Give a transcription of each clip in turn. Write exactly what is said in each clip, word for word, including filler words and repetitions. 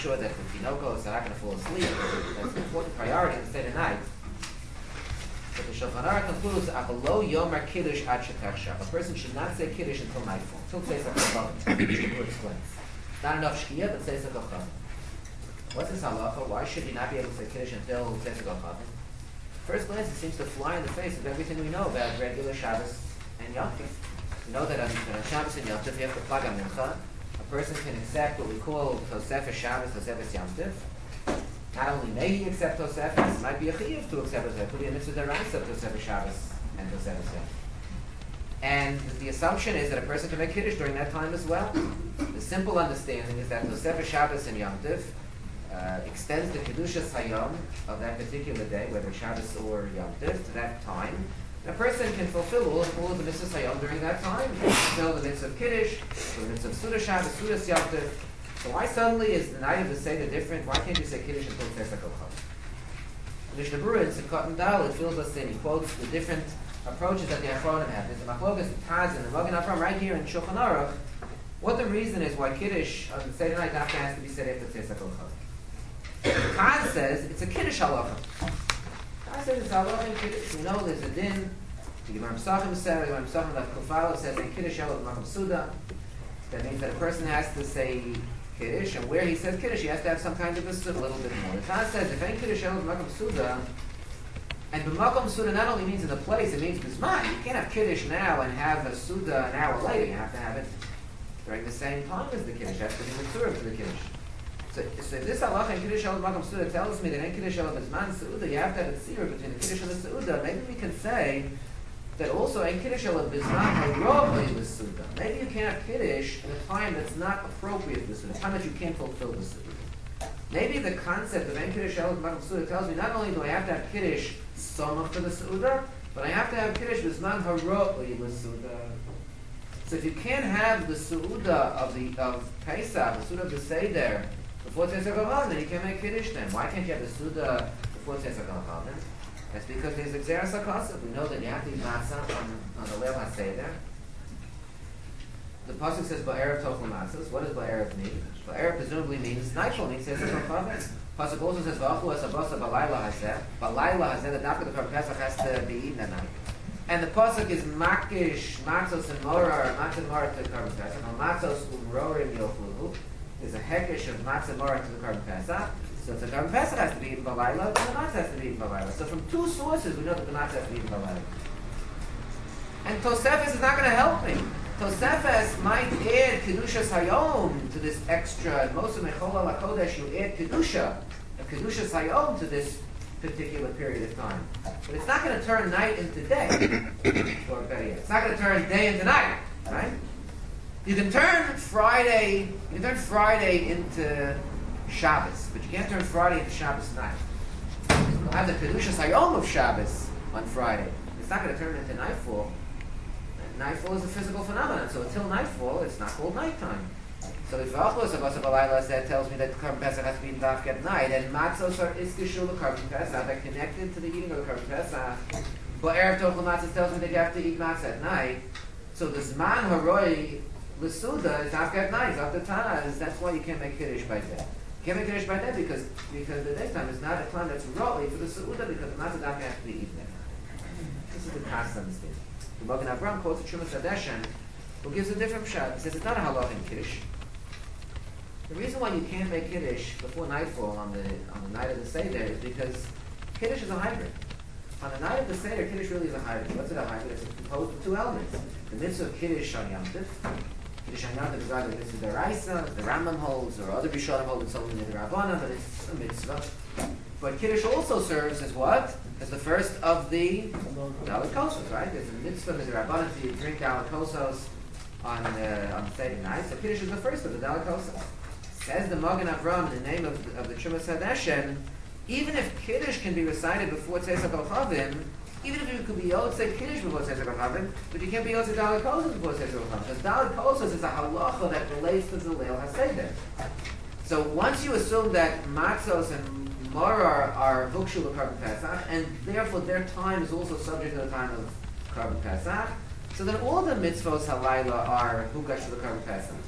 sure that the Tinokos are not going to fall asleep. That's an important priority in the state of night. But the Shulchan Aruch concludes, "Achalo yomer kiddush ad shetachshav." A person should not say kiddush until nightfall, until Tzeitzak Chachamim. Who explains? Not enough shkia, but Tzeitzak Chachamim. What's this halacha? Why should you not be able to say kiddush until Tzeitzak Chachamim? First glance, it seems to fly in the face of everything we know about regular Shabbos and Yom Tov. We know that on, on Shabbos and Yom Tov you have to plug a mincha. A person can accept what we call Tosefes Shabbos, Tosefes Yom Tov. Not only may he accept Tosefes, it might be a chiyuv to accept Tosefes. It could be a mitzvah deraisa of Tosefes Shabbos and Tosefes Yom Tov. And the assumption is that a person can make kiddush during that time as well. The simple understanding is that Tosefes Shabbos and Yom Tov Uh, extends the Kedushas Hayom of that particular day, whether Shabbos or Yom Tov, to that time. And a person can fulfill all, all of the mitzvahs Hayom during that time. He can fulfill the mitzvah of Kiddush, the mitzvah of Suda Shabbos, Suda Yom Tov. So why suddenly is the night of the Seder different? Why can't you say Kiddush until Tzeitzak Chachamim? Mishnah Berurah in Sukkot and Dal, it fills us in, he quotes the different approaches that the Achronim have. There's the Machlokas, the Taz, and the Magen Avraham right here in Shulchan Aruch. What the reason is why Kiddush on the Seder night after has to be said after Tzeitzak Chachamim. Khan says it's a Kiddush halacha. Khan says it's halacha in Kiddush. We know there's a din. The Gemara Pesachim says, the Gemara Pesachim of Kufalo says in Kiddush halacha Makam Suda. That means that a person has to say Kiddush, and where he says Kiddush, he has to have some kind of a suda, a little bit more. The Khan says if any Kiddush halacha Makam Suda, and B'Makam Suda not only means in the place, it means B'Zman. You can't have Kiddush now and have a Suda an hour later. You have to have it during the same time as the Kiddush. You have to be mature for the Kiddush. So, so if this halacha in Kiddush Shalav Makam Suda tells me that in Kiddush Shalav Zman Seuda you have to have a tzir between the Kiddush and the Seuda, maybe we can say that also in Kiddush Shalav Zman Harobli the Seuda. Maybe you can't have Kiddush in a time that's not appropriate for the Seuda, a time that you can't fulfill the Seuda. Maybe the concept of in Kiddush Shalav Makam Suda tells me not only do I have to have Kiddush Somach for the Seuda, but I have to have Kiddush Zman Harobli the Seuda. So if you can't have the Seuda of the of Pesach, the Seuda of the Seder, before Tzeitzak Chachamim, then you can't make Kiddush then. Why can't you have the Suda before Tzeitzak Chachamim? That's because there's Xeras HaKosov. We know that you have to eat matzah on, on the Leil HaSeder. The Pasuk says, Ba'erev Tochel Matzahs. What does Ba'erev mean? Ba'erev presumably means nightfall, means Tzeitzak Chachamim. Pasuk also says, V'achlu Asabasa B'layla Hazeh. B'layla Hazeh, the Dafka, the Korban Pesach has to be eaten at night. And the Pasuk is Makish, Matzos and Morar, Matzah and Morar to the Korban Pesach. Matzos Umrorim Yochluhu. There's a hekesh of matzah morak to the Korban Pesach. So if the Korban Pesach has to be eaten b'layla, then the matzah has to be eaten b'layla. So from two sources we know that the matzah has to be eaten b'layla. And Tosefes is not going to help me. Tosefes might add Kedushas Hayom to this extra. Most of Mechol Al HaKodesh you add Kedusha, a Kedushas Hayom to this particular period of time. But it's not going to turn night into day. Or better yet, it's not going to turn day into night. Right? You can turn Friday, you can turn Friday into Shabbos, but you can't turn Friday into Shabbos night. You'll have the Kedushas Hayom of Shabbos on Friday. It's not going to turn into nightfall. And nightfall is a physical phenomenon, so until nightfall, it's not called nighttime. So if V'achlos Avos B'layla that tells me that the Korban Pesach has to be eaten dafka at night, and matzos are iskishul the Korban Pesach, they're connected to the eating of the Korban Pesach. But Erev Tochel Matzos tells me that you have to eat matzah at night. So the Zman Haroi L'Suda is dafka at night, after Taz. That's why you can't make Kiddush by day. You can't make Kiddush by day because because the daytime is not a time that's roi for the Suda because the matzah dafka has to be eaten at night. This is the past understanding. The Magen Avraham quotes the Trumas Hadeshen, who gives a different shot. He says it's not a halach in Kiddush. The reason why you can't make Kiddush before nightfall on the on the night of the Seder is because Kiddush is a hybrid. On the night of the Seder, Kiddush really is a hybrid. What's it a hybrid? It's composed of two elements. The mitzvah of Kiddush on Yom Tov. Kiddush on Yom Tov is either a mitzvah deraisa, the Rambam holds, or other Rishonim hold it's only the Rabbana, but it's a mitzvah. But Kiddush also serves as what? As the first of the Dalit Kosos, right? There's a mitzvah of the Rabbana to drink Dalit Kosos on uh, on Seder night. So Kiddush is the first of the Dalit Kosos. Says the Magen Avraham in the name of the, of the Trumas Hadeshen, even if Kiddush can be recited before Tzeitzak Chavim, even if you could be Yotzei Kiddush before Tzeitzak Chavim, but you can't be Yotzei Dalit Kosos before Tzeitzak Chavim, because Dalit Kosos is a halacha that relates to the Leil HaSeder. So once you assume that Matzos and Morar are Vukshu L'Korban Pesach, and therefore their time is also subject to the time of Korban Pesach, so then all the mitzvos halayla are Vukash L'Korban Pesach.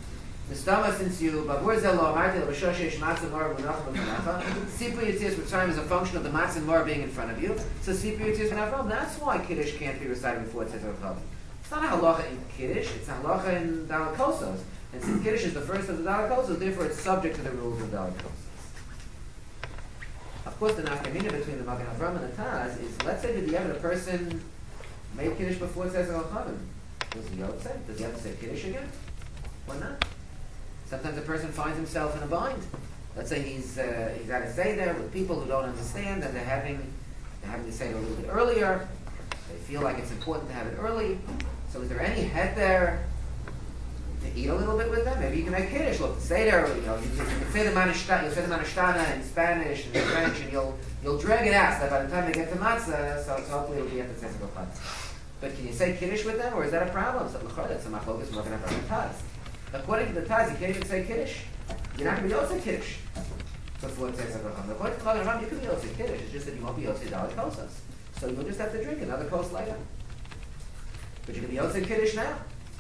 The stomach, since you Babur Zelo Amarti L'Bashoshesh Matzah Mor B'Nachal B'Nacha, Sipur Yitzias B'Tzayim is a function of the Matzah Mor being in front of you. So Sipur Yitzias B'Nachal, that's why Kiddush can't be recited before it says Avchav. It's not a halacha in Kiddush, it's a halacha in Daled Kosos. And since Kiddush is the first of the Daled Kosos, therefore it's subject to the rules of Daled Kosos. Of course, the nafkamina between the Magen Avram and the Taz is, let's say that the other person made Kiddush before it says Avchav. Does he Yotze? Does he have to say Kiddush again? Or not? Sometimes a person finds himself in a bind. Let's say he's uh, he's at a seder with people who don't understand, and they're having they're having to say it a little bit earlier. They feel like it's important to have it early. So is there any head there to eat a little bit with them? Maybe you can make kiddush. Look, the seder, you know, you, you can say the manishtana, you'll say the manishtana in Spanish and in French, and you'll you'll drag it out. So that by the time they get to matzah, so, so hopefully it'll be at the tzedek of. But can you say kiddush with them, or is that a problem? So that's a machlokas we're going to have on the Taz. According to the Taz, you can't even say Kiddush. You're not going to be able to say Kiddush before it says Avraham. According to Magen Avraham, you can be able to say Kiddush. It's just that you won't be able to say Daled Kosos. So you'll just have to drink another kos later. But you can be able to say Kiddush now.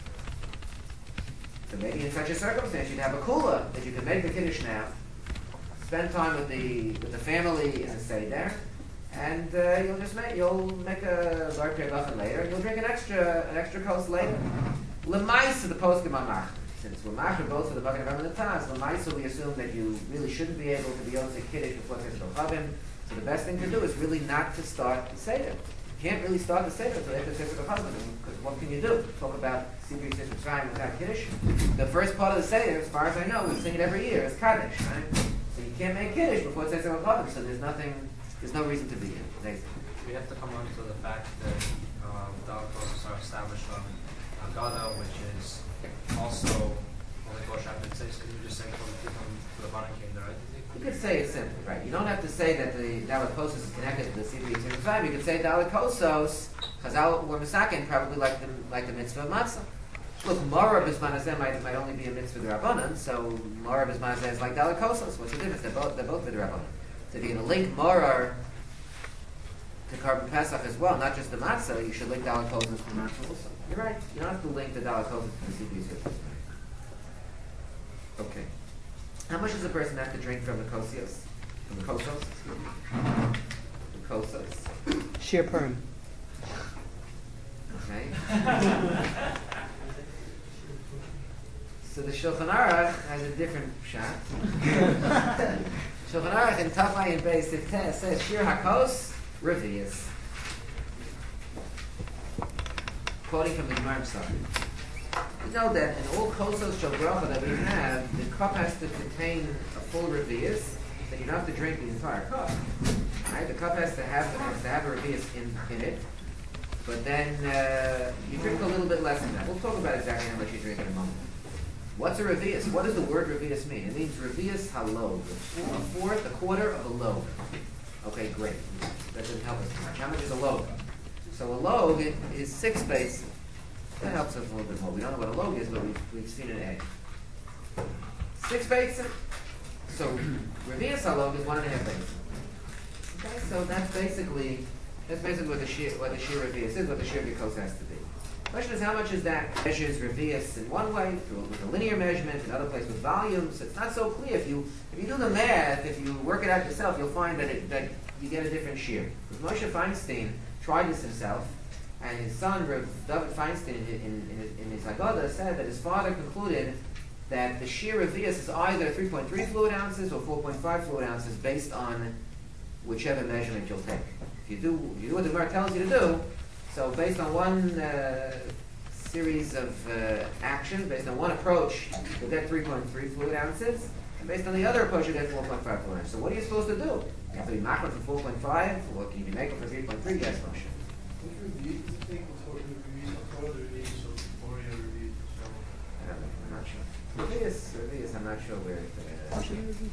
So maybe in such a circumstance, you'd have a kula that you can make the Kiddush now, spend time with the with the family and stay there, and uh, you'll just make you'll make a Lar Pei later, and you'll drink an extra an extra kos later. L'maisa the poskim amach. Since we're machir both for the Magen Avraham and the Taz, l'maisa we assume that you really shouldn't be able to be able to say Kiddush before Tzedek Chavim. So the best thing to do is really not to start the Seder. You can't really start the Seder until after Tzedek Chavim, because what can you do? Talk about Sipur Yitzias B'Tzayim without Kiddush. The first part of the Seder, as far as I know, we sing it every year, is Kaddish, right? So you can't make Kiddush before Tzedek Chavim, so there's nothing, there's no reason to be here. Thanks. We have to come on to the fact that um, Daled Kosos are established on Agada, which is also only Gosh after six. Could you just say for the Baran came there, right? You could say it simply, right? You don't have to say that the Daled Kosos is connected to the Sipur Yitzias B'Tzayim. You could say Daled Kosos, Chazal were Misakin, probably like the like the mitzvah of matzah. Look, Mara B'Zman might might only be a mitzvah d'Rabbanan, so Mara B'Zman is like Daled Kosos. What's the difference? They're both they're both d'Rabbanan. So if you're going to link Mara to Karban Pesach as well, not just the matzah, you should link Daled Kosos to matzah also. You're right. You don't have to link the Daled Kosos to the Sipur Yitzias B'Tzayim. Okay. How much does a person have to drink from the kosios? From the kosos? The kosos. Sheer perm. Okay. So the Shulchan Aruch has a different shot. Shulchan Aruch in Tafai and Beis Sifteh says Shir HaKos Revius. Quoting from the Gemara side. You know that in all kosos shel bracha that we have, the cup has to contain a full revius, that you don't have to drink the entire cup. Right? The cup has to have has to have a revius in, in it, but then uh, you drink a little bit less than that. We'll talk about exactly how much you drink in a moment. What's a revius? What does the word revius mean? It means revius halog, a fourth, a quarter of a log. Okay, great. That doesn't help us too much. How much is a log? So a log is six bases. That helps us a little bit more. We don't know what a log is, but we've, we've seen an egg. Six bases. So revius halog is one and a half bases. Okay, so that's basically that's basically what the shear what the shear revius is, what the shear vikos has to be. The question is, how much is that measures revius in one way through with a linear measurement, another place with volumes. It's not so clear. If you if you do the math, if you work it out yourself, you'll find that it, that you get a different shear. Because Moshe Feinstein tried this himself, and his son Rav David Feinstein in, in, in, his, in his Haggadah said that his father concluded that the shear revius is either three point three fluid ounces or four point five fluid ounces based on whichever measurement you'll take. If you do, if you do what the Gemara tells you to do. So based on one uh, series of uh, actions, based on one approach, you'll get three point three fluid ounces, and based on the other approach, you'll get four point five fluid ounces. So what are you supposed to do? You have to be makro for four point five, or can you be makro for three point three? Yes, Moshe. I'm not sure. Revius, revius, I'm not sure where it is.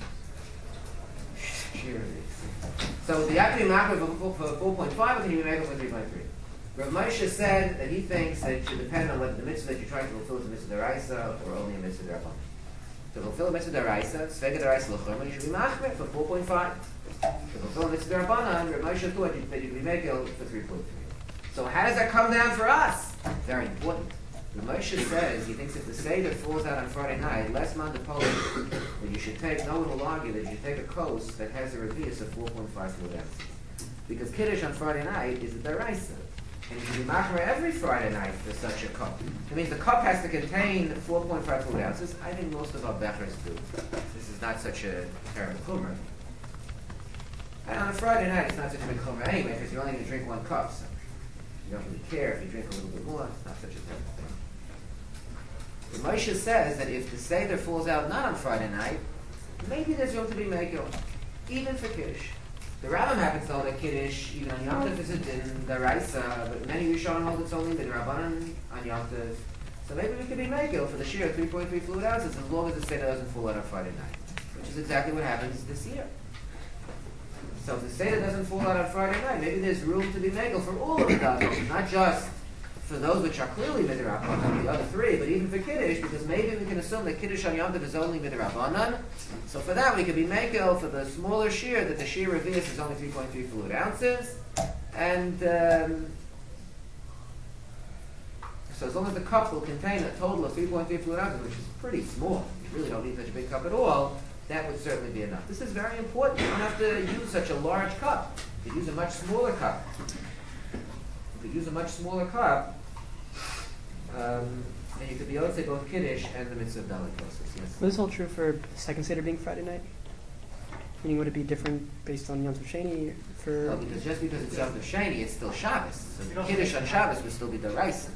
Shear revius. So the active makro for four point five, or can you be makro for three point three? Rav Moshe said that he thinks that it should depend on whether the mitzvah that you're trying to fulfill is a mitzvah deraisa or only a mitzvah derabanan. To fulfill a mitzvah deraisa, svega deraisa l'chorma, you should be machmer for four point five. To fulfill a mitzvah derabanan, Rav Moshe thought that you could be makel for three point three. So how does that come down for us? Very important. The Moshe says he thinks if the Seder falls out on Friday night, less man the Polish, that you should take, no one will argue that you should take a kos that has a revius of four point five fluid ounces. Because Kiddush on Friday night is a deraisa. And you can be machmer every Friday night for such a cup. It means the cup has to contain four point five fluid ounces. I think most of our bechers do. This is not such a terrible chumrah. And on a Friday night, it's not such a big chumrah anyway, because you're only going to drink one cup. So you don't really care if you drink a little bit more. It's not such a terrible thing. The Moshe says that if the Seder falls out not on Friday night, maybe there's room to be Megillah, even for Kiddush. The Rambam happens to hold that Kiddush, even on Yom Tov, is a din, deraisa, but many Rishonim hold it's only the Rabbanan on Yom Tov. So maybe we could be Megillah for the shear of three point three fluid ounces as long as the Seder doesn't fall out on Friday night, which is exactly what happens this year. So if the Seder doesn't fall out on Friday night, maybe there's room to be Megillah for all of the Dados, not just for those which are clearly midrabanan, the other three, but even for Kiddush, because maybe we can assume that Kiddush on Yom Tov is only midrabanan. So for that, we could be mekel for the smaller shear, that the shear revius is only three point three fluid ounces. And um, so as long as the cup will contain a total of three point three fluid ounces, which is pretty small, you really don't need such a big cup at all, that would certainly be enough. This is very important. You don't have to use such a large cup. You could use a much smaller cup. You could use a much smaller cup, Um, and you could be able to say both Kiddush and the mitzvah of Dalit Kosos, yes. Was this all true for the second Seder being Friday night? Meaning, would it be different based on Yom Tov Sheni? For No, because just because it's Yom Tov Sheni, it's still Shabbos. So the Kiddush on Shabbos would still be Deraisa.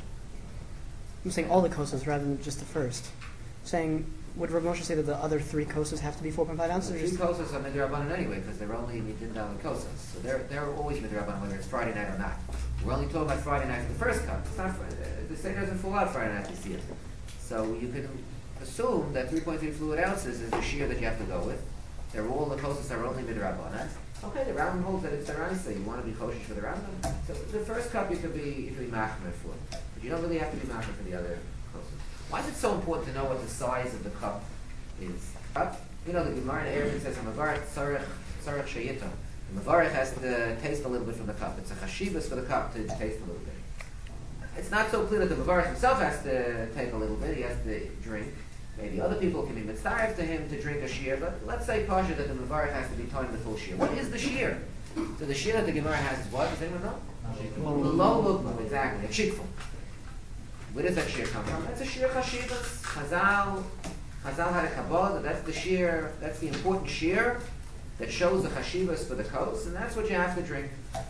I'm saying all the Kosos rather than just the first. I'm saying, would Rav Moshe say that the other three Kosos have to be four point five ounces? The Or three just Kosos are Midrabanan anyway, because they're only Midin Dalit Kosos. So they're, they're always Midrabanan, whether it's Friday night or not. We're only talking about Friday night for the first cup. It's not, the Seder doesn't fall out Friday night this year. So you can assume that three point three fluid ounces is the shear that you have to go with. They're all the closest are only midrabanan. Okay, the Rambam holds that it's deraisa. You want to be kosher for the Rambam. So the first cup you could be you could be machmer for, but you don't really have to be machmer for the other closest. Why is it so important to know what the size of the cup is? Cup, you know, the Gemara in Eruvin says Hamavarich tzarech tzarech sheyito. The Mavarich has to taste a little bit from the cup. It's a chashivas for the cup to taste a little bit. It's not so clear that the Mavarich himself has to take a little bit. He has to drink. Maybe other people can be mitzvah to him to drink a shear, but let's say Pasha that the Mavarich has to be taught the full shear. What is the shear? So the shear that the Gemara has is what? Does anyone know? The low lugma, exactly. A shikful. Where does that shear come from? That's a shear chashivas. Chazal, Chazal had a kabbalah. That's the shear. That's the important shear that shows the chashivas for the kos, and that's what you have to drink.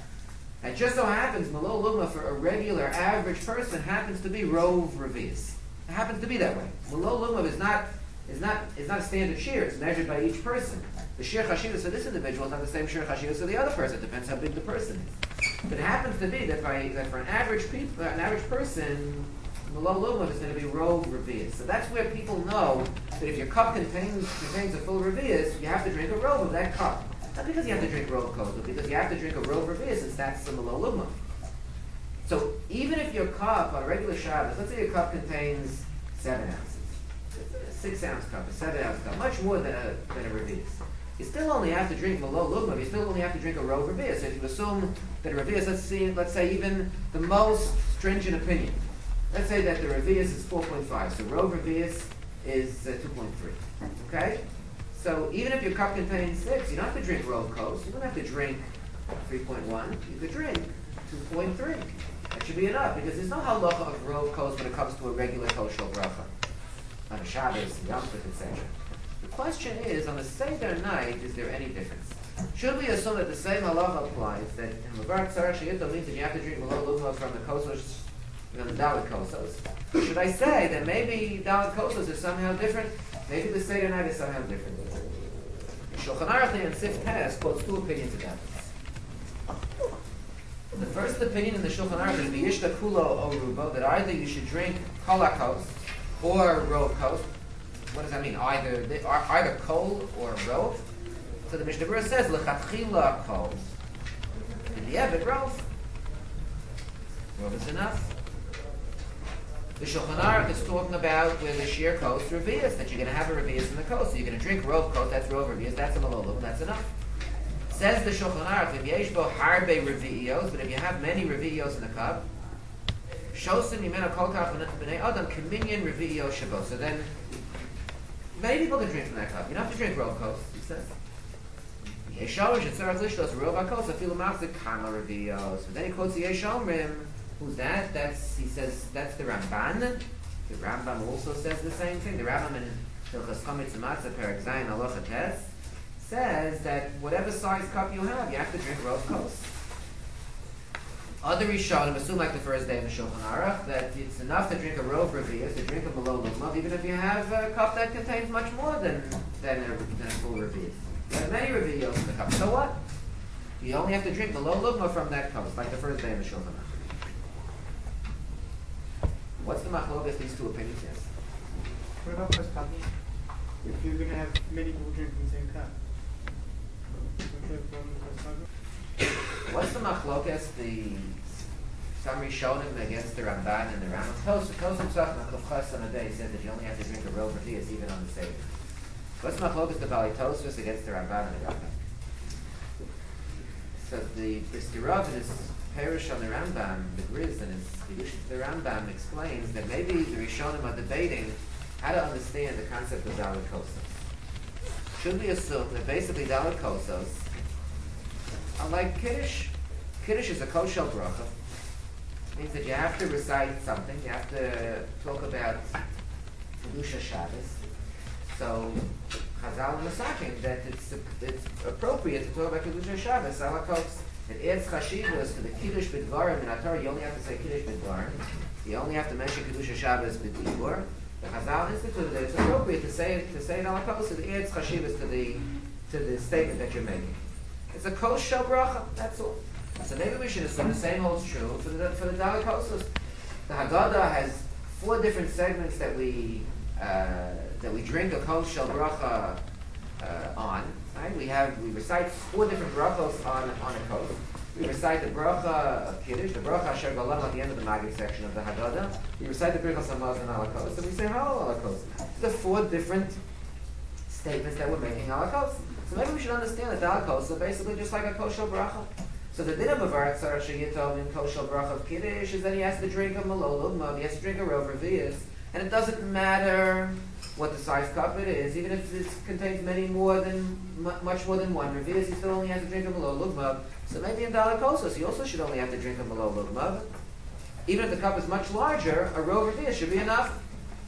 It just so happens, Malo Lugma for a regular, average person happens to be Rov Revius. It happens to be that way. Malo Lugma is not is not is not a standard shear. It's measured by each person. The shear chashivas for this individual is not the same shear chashivas for the other person. It depends how big the person is. But it happens to be that by that for an average people, an average person, Malo Lugma is going to be Rov Revius. So that's where people know that if your cup contains contains a full Revius, you have to drink a Rov of that cup. Not because you have to drink Rov Kos, but because you have to drink a Rov Revius, since that's the Malo Lugma. So even if your cup on a regular Shabbos, let's say your cup contains seven ounces, a six ounce cup, a seven ounce cup, much more than a than a Revius. You still only have to drink Malo Lugma. You still only have to drink a Rov Revius. So if you assume that a Revius, let's see, let's say even the most stringent opinion. Let's say that the Revius is four point five, so Rov Revius is uh, two point three. Okay? So even if your cup contains six, you don't have to drink Rov Kos. You don't have to drink three point one. You could drink two point three. That should be enough, because there's no halacha of Rov Kos when it comes to a regular kosher bracha. On a Shabbos, Yom Tov, et cetera. The question is, on the Seder night, is there any difference? Should we assume that the same halacha applies, that in Mavar Tzarech Sheyito means that you have to drink Malo Lugma from the kosos, you know, the Dalit Kosos? Should I say that maybe Dalit Kosos is somehow different? Maybe the Seder night is somehow different. Shulchan Aruch and Sif Tes quotes two opinions about this. The first opinion in the Shulchan Aruch is V'yishta Kulo Orubo, that either you should drink Kolakos or Rov Kos. What does that mean? Either either Kol or Rov. So the Mishnah Berurah says L'chatchila Kol. In the Ebed Rov. Rov is enough. The Shulchan Aruch is talking about where the sheer Kos Revius, that you're going to have a Revius in the Kos. So you're going to drink Rov Kos, that's Rov Revius, that's a Malolum, that's enough. Says the Shulchan Aruch, if Yeshbo Harbe Revios, but if you have many Revios in the cup, Shosim Yimena Kol Kach B'nei Adam Kaminyan Revi'io Shabo. So then, many people can drink from that cup. You don't have to drink Rov Kos, he says. Yeshorish and Tzarach Lishtos Rov HaKos Afilu Machzik Kama Revi'io. So then he quotes the Yeshomrim. Who's that? That's, he says, that's the Ramban. The Rambam also says the same thing. The Rambam in Hilchos Chometz Matzah Perek Zayin Halacha Tes says that whatever size cup you have, you have to drink Rov Kos. Other Rishonim assume, like the first day in the Shulchan Aruch, that it's enough to drink a Rov Revi'us, to drink a Malo Lumov, even if you have a cup that contains much more than than a, than a full Revi'us. You have many Revi'os in the cup. So what? You only have to drink Malo Lumov from that cup, like the first day in the Shulchan Aruch. What's the machlokas these two opinions? Yes. What about first cup? If you're going to have many people drinking the same cup. What's the machlokas, the some Rishonim against the Ramban and the Rambam? Kos himself, Machlokas on a day, said that you only have to drink a Rov Revi'us even on the Seder. What's the machlokas, the Bali Tosfos against the Ramban and the Rambam? So the Bristirov in his Perish on the Rambam, the Griz, and his Chidush to the Rambam explains that maybe the Rishonim are debating how to understand the concept of Dalet Kosos. Should we assume that basically Dalet Kosos are like Kiddush? Kiddush is a koshel bracha. It means that you have to recite something. You have to talk about Kedusha Shabbos. So Chazal and Masakim that it's it's appropriate to talk about Kedusha Shabbos. Alakos. It adds chashivas to the Kiddush b'dvarim in Torah. You only have to say Kiddush b'dvarim. You only have to mention Kedusha Shabbos b'dibur. The Chazal instituted that it's appropriate to say it to say it alakos. It adds chashivas to the to the statement that you're making. It's a koshel bracha. That's all. So maybe we should assume the same holds true for the for the Dalet Kosos. The Haggadah has four different segments that we uh, that we drink a koshel bracha uh, on. Right? We have we recite four different brachos on on a kos. We recite the bracha of Kiddush, the bracha Asher Galam at the end of the Magid section of the Haggadah. We recite the Birchas Hamazon ala kos, and we say Halal ala kos. The four different statements that we're making ala kos. So maybe we should understand that Dalet Kosos are basically just like a koshel bracha. So the din of a Varak Tzarach Sheyitom in koshel bracha of Kiddush is that he has to drink a Malol Ugmav, he has to drink a Rov Revi'us, and it doesn't matter what the size cup it is, even if it contains many more than m- much more than one Revi'us, he still only has to drink a Malol Ugmav. So maybe in Dalet Kosos he also should only have to drink a Malol Ugmav. Even if the cup is much larger, a Rov Revi'us should be enough.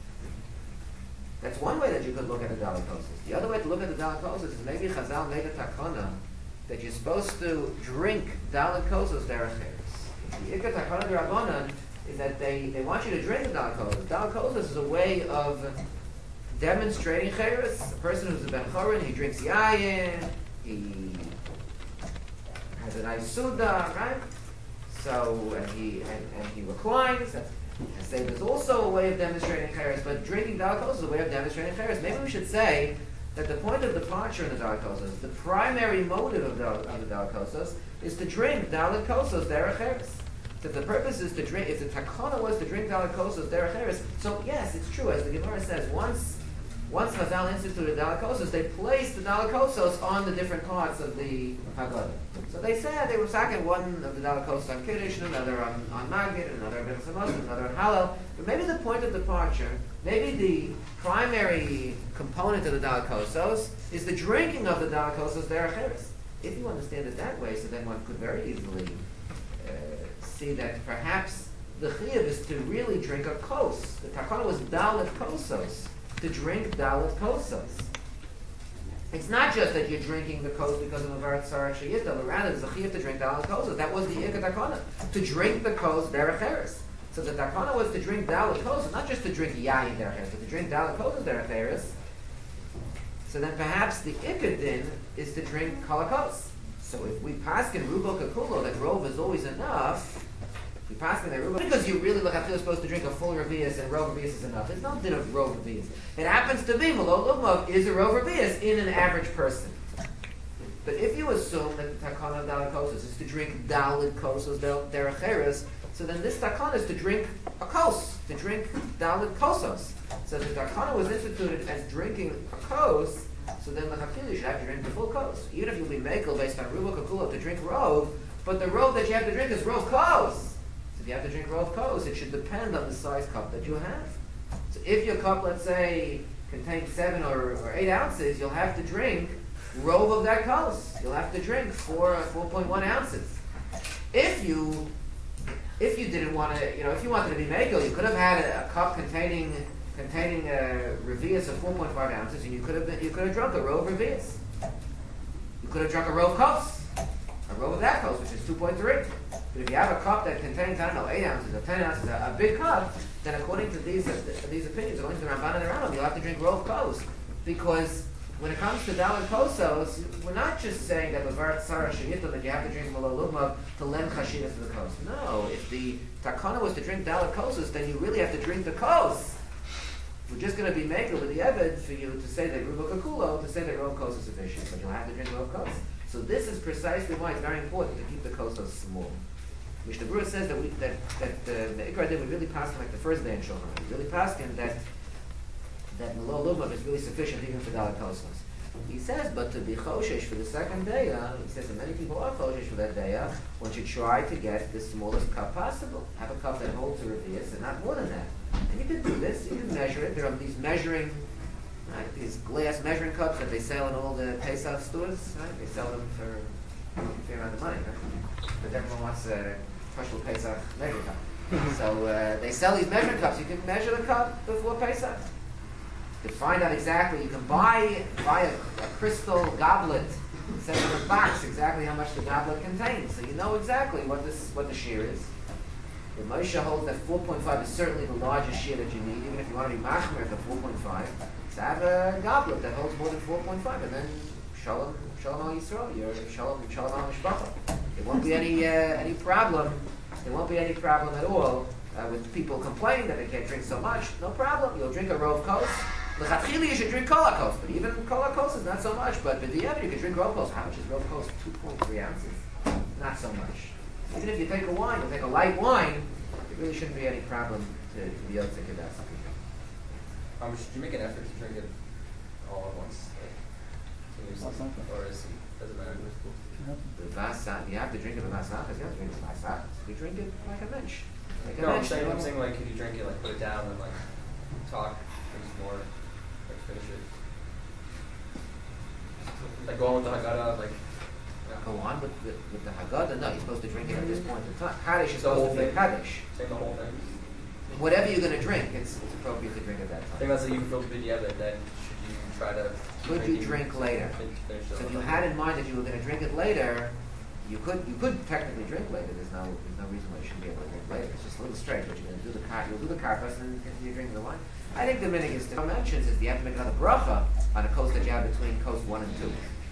That's one way that you could look at the Dalet Kosos. The other way to look at the Dalet Kosos is maybe Chazal made a takana that you're supposed to drink Dalet Kosos derech eretz. The Ikar Takana D'Rabbanan is that they, they want you to drink the Dalet Kosos. Dalet Kosos is a way of demonstrating cheres. A person who's a ben chorin, he drinks yayin, he has a nice suda, right? So and he and, and he reclines. And say there's also a way of demonstrating cheres, but drinking Dalet Kosos is a way of demonstrating cheres. Maybe we should say that the point of departure in the Dalet Kosos, the primary motive of the, of the Dalet Kosos, is to drink Dalet Kosos derech eretz. That the purpose is to drink. If the takana was to drink Dalet Kosos derech eretz, so yes, it's true. As the Gemara says, once once Chazal instituted Dalet Kosos, they placed the Dalet Kosos on the different parts of the Haggadah. So they said they were sacking one of the Dalet Kosos on Kiddush, another on, on Magid, another on Birchas Hamazon, another on Hallel. But maybe the point of departure, maybe the primary component of the Dalet Kosos is the drinking of the Dalet Kosos derech eretz. If you understand it that way, so then one could very easily uh, see that perhaps the chiyuv is to really drink a kos. The takana was Dalet Kosos, to drink Dalet Kosos. It's not just that you're drinking the kos because of a Varak Tzarach Sheyitom, but rather there's a chiyuv to drink Dalet Kosos. That was the Ikar Takana, to drink the kos derech eretz. So the takana was to drink Dalet Kosos, not just to drink yayin derech eretz, but to drink Dalet Kosos derech eretz. So then perhaps the Ikar din is to drink Kolakos. So if we paskin Rubo Kakulo, that Rov is always enough, we paskin that Rubo, because you really look after you're supposed to drink a full Revi'us and Rov Revi'us is enough. There's no din of Rov Revi'us. It happens to be Malol Ugmav is a Rov Revi'us in an average person. But if you assume that the takana of Dalet Kosos is to drink Dalet Kosos derech eretz, so then this takana is to drink a kos, to drink Dalet Kosos. So the takana was instituted as drinking a kos, so then the Hakili should have to drink the full kos. Even if you'll be mekel based on Rubo Kakulo to drink Rov, but the Rov that you have to drink is Rov Kos. So if you have to drink Rov Kos, it should depend on the size cup that you have. So if your cup, let's say, contains seven or, or eight ounces, you'll have to drink Rov of that Kos. You'll have to drink four or four point one ounces. If you if you didn't want to, you know, if you wanted to be Mako, you could have had a, a cup containing containing a Revius of four point five ounces, and you could have been, you could have drunk a Rov Revius. You could have drunk a Rov Kos, a Rov of that Kos, which is two point three. But if you have a cup that contains, I don't know, eight ounces or ten ounces, a, a big cup, then according to these uh, these opinions, according to the Ramban and the Rambam, you'll have to drink Rov Kos, because when it comes to Dalit Kosos, we're not just saying that Levar Tzara Sheyita that you have to drink Malo Lugmav to lend Chashidas to the Kos. No, if the Takana was to drink Dalit Kosos, then you really have to drink the Kos. We're just going to be making with the Eved for you to say that Ruba Kakulo, to say that Rov Kos is sufficient, but you'll have to drink Rov Kos. So this is precisely why it's very important to keep the Kosos small. Mishnah Berurah says that we, that that uh, the Ikar did, we really passed him like the first day in Shulchan Aruch. We really passed him that that Malo Lugmav is really sufficient even for Dalit Kosos. He says, but to be Choshesh for the second day, uh, he says that many people are Choshesh for that day, uh, one should try to get the smallest cup possible. Have a cup that holds a Revius and not more than that. And you can do this, you can measure it. There are these measuring, right, these glass measuring cups that they sell in all the Pesach stores, right? They sell them for a fair amount of money, right? But everyone wants a special Pesach measuring cup. So uh, they sell these measuring cups. You can measure the cup before Pesach. To find out exactly, you can buy buy a, a crystal goblet. It says in the box exactly how much the goblet contains, so you know exactly what this what the shear is. The Moshe holds that four point five is certainly the largest shear that you need, even if you want to be machmer at the four point five. So have a goblet that holds more than four point five, and then shalom shalom al Yisrael, you're shalom shalom al mishpacha. There won't be any uh, any problem. There won't be any problem at all uh, with people complaining that they can't drink so much. No problem. You'll drink a Rov Kos. L'chatchili, you should drink Kolakos, but even Kolakos is not so much. But with the Yemen, you can drink Rov Kos. How much is Rov Kos? two point three ounces. Not so much. Even if you take a wine, you take a light wine, there really shouldn't be any problem to, to be able to get that. Um, should you make an effort to drink it all at once? Like, or is it, does it matter? The Vasach, you have to drink it with Vasach, because you have to drink it with Vasach. We drink it like a mensch. Like a No, I'm mensch. saying, I'm saying like, if you drink it, like put it down and like talk, drink some more, like finish it. Like go on with the Haggadah, like. Go on with the, with the Haggadah. No, you're supposed to drink it at this point in time. Kaddish is The whole supposed to be a thing. Kaddish. Saying the whole thing. Whatever you're going to drink, it's, it's appropriate to drink at that I think time. that's a you feel b'diavad, then should you try to Could you drink later? fin- finish the So if whole you thing? had in mind that you were going to drink it later, you could you could technically drink later. There's no there's no reason why you shouldn't be able to drink later. It's just a little strange, but you're going to do the car, you'll do the karpas and then continue drinking the wine. I think the minig is to mentions is you have to make another bracha on a coast that you have between coast one and two.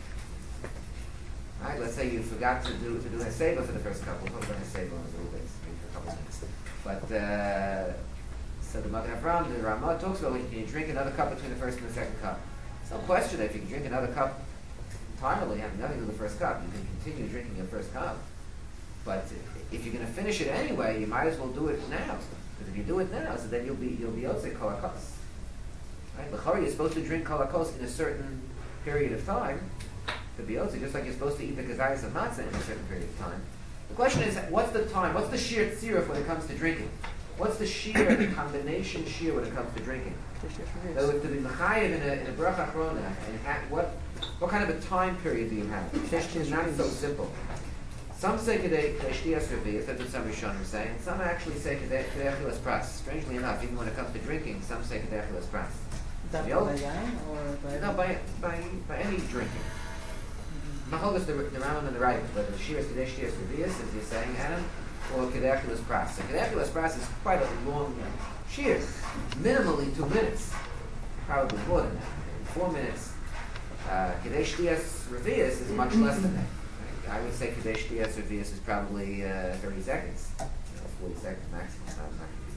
Right? Let's say you forgot to do to do a seba for the first couple. We'll talk about a seba in a little bit, maybe for a couple of minutes. But uh, so the Magen Avraham, the Ramah talks about when you can drink another cup between the first and the second cup. It's no question that if you can drink another cup entirely, having nothing to do with the first cup, you can continue drinking your first cup. But if you're going to finish it anyway, you might as well do it now. Because if you do it now, so then you'll be you'll be yotze kolakos. Right? L'chari, you're supposed to drink kolakos in a certain period of time to be yotze, just like you're supposed to eat the kazayas of matzah in a certain period of time. The question is, what's the time? What's the sheer tziruf when it comes to drinking? What's the sheer, the combination sheer when it comes to drinking? So to be mechayev in a, in a bracha achrona, and ha- what what kind of a time period do you have? It's not so simple. Some say kedei shtiyas revius, that's what some Rishonim say, and some actually say kedei achilas pras. Strangely enough, even when it comes to drinking, some say kedei achilas pras. That The by old- yain or by No, by by by any drinking. Machogas the the Rambam and the Rav, whether the shir is kedei shtiyas revius, as you're saying, Adam, or kedei achilas pras. So kedei achilas pras is quite a long shir, minimally two minutes, probably more than that. In four minutes. Uh, Kedei Shtiyas Revius is much less than that. Right? I would say Kedei Shtiyas Revius is probably uh, thirty seconds, you know, forty seconds maximum. Not,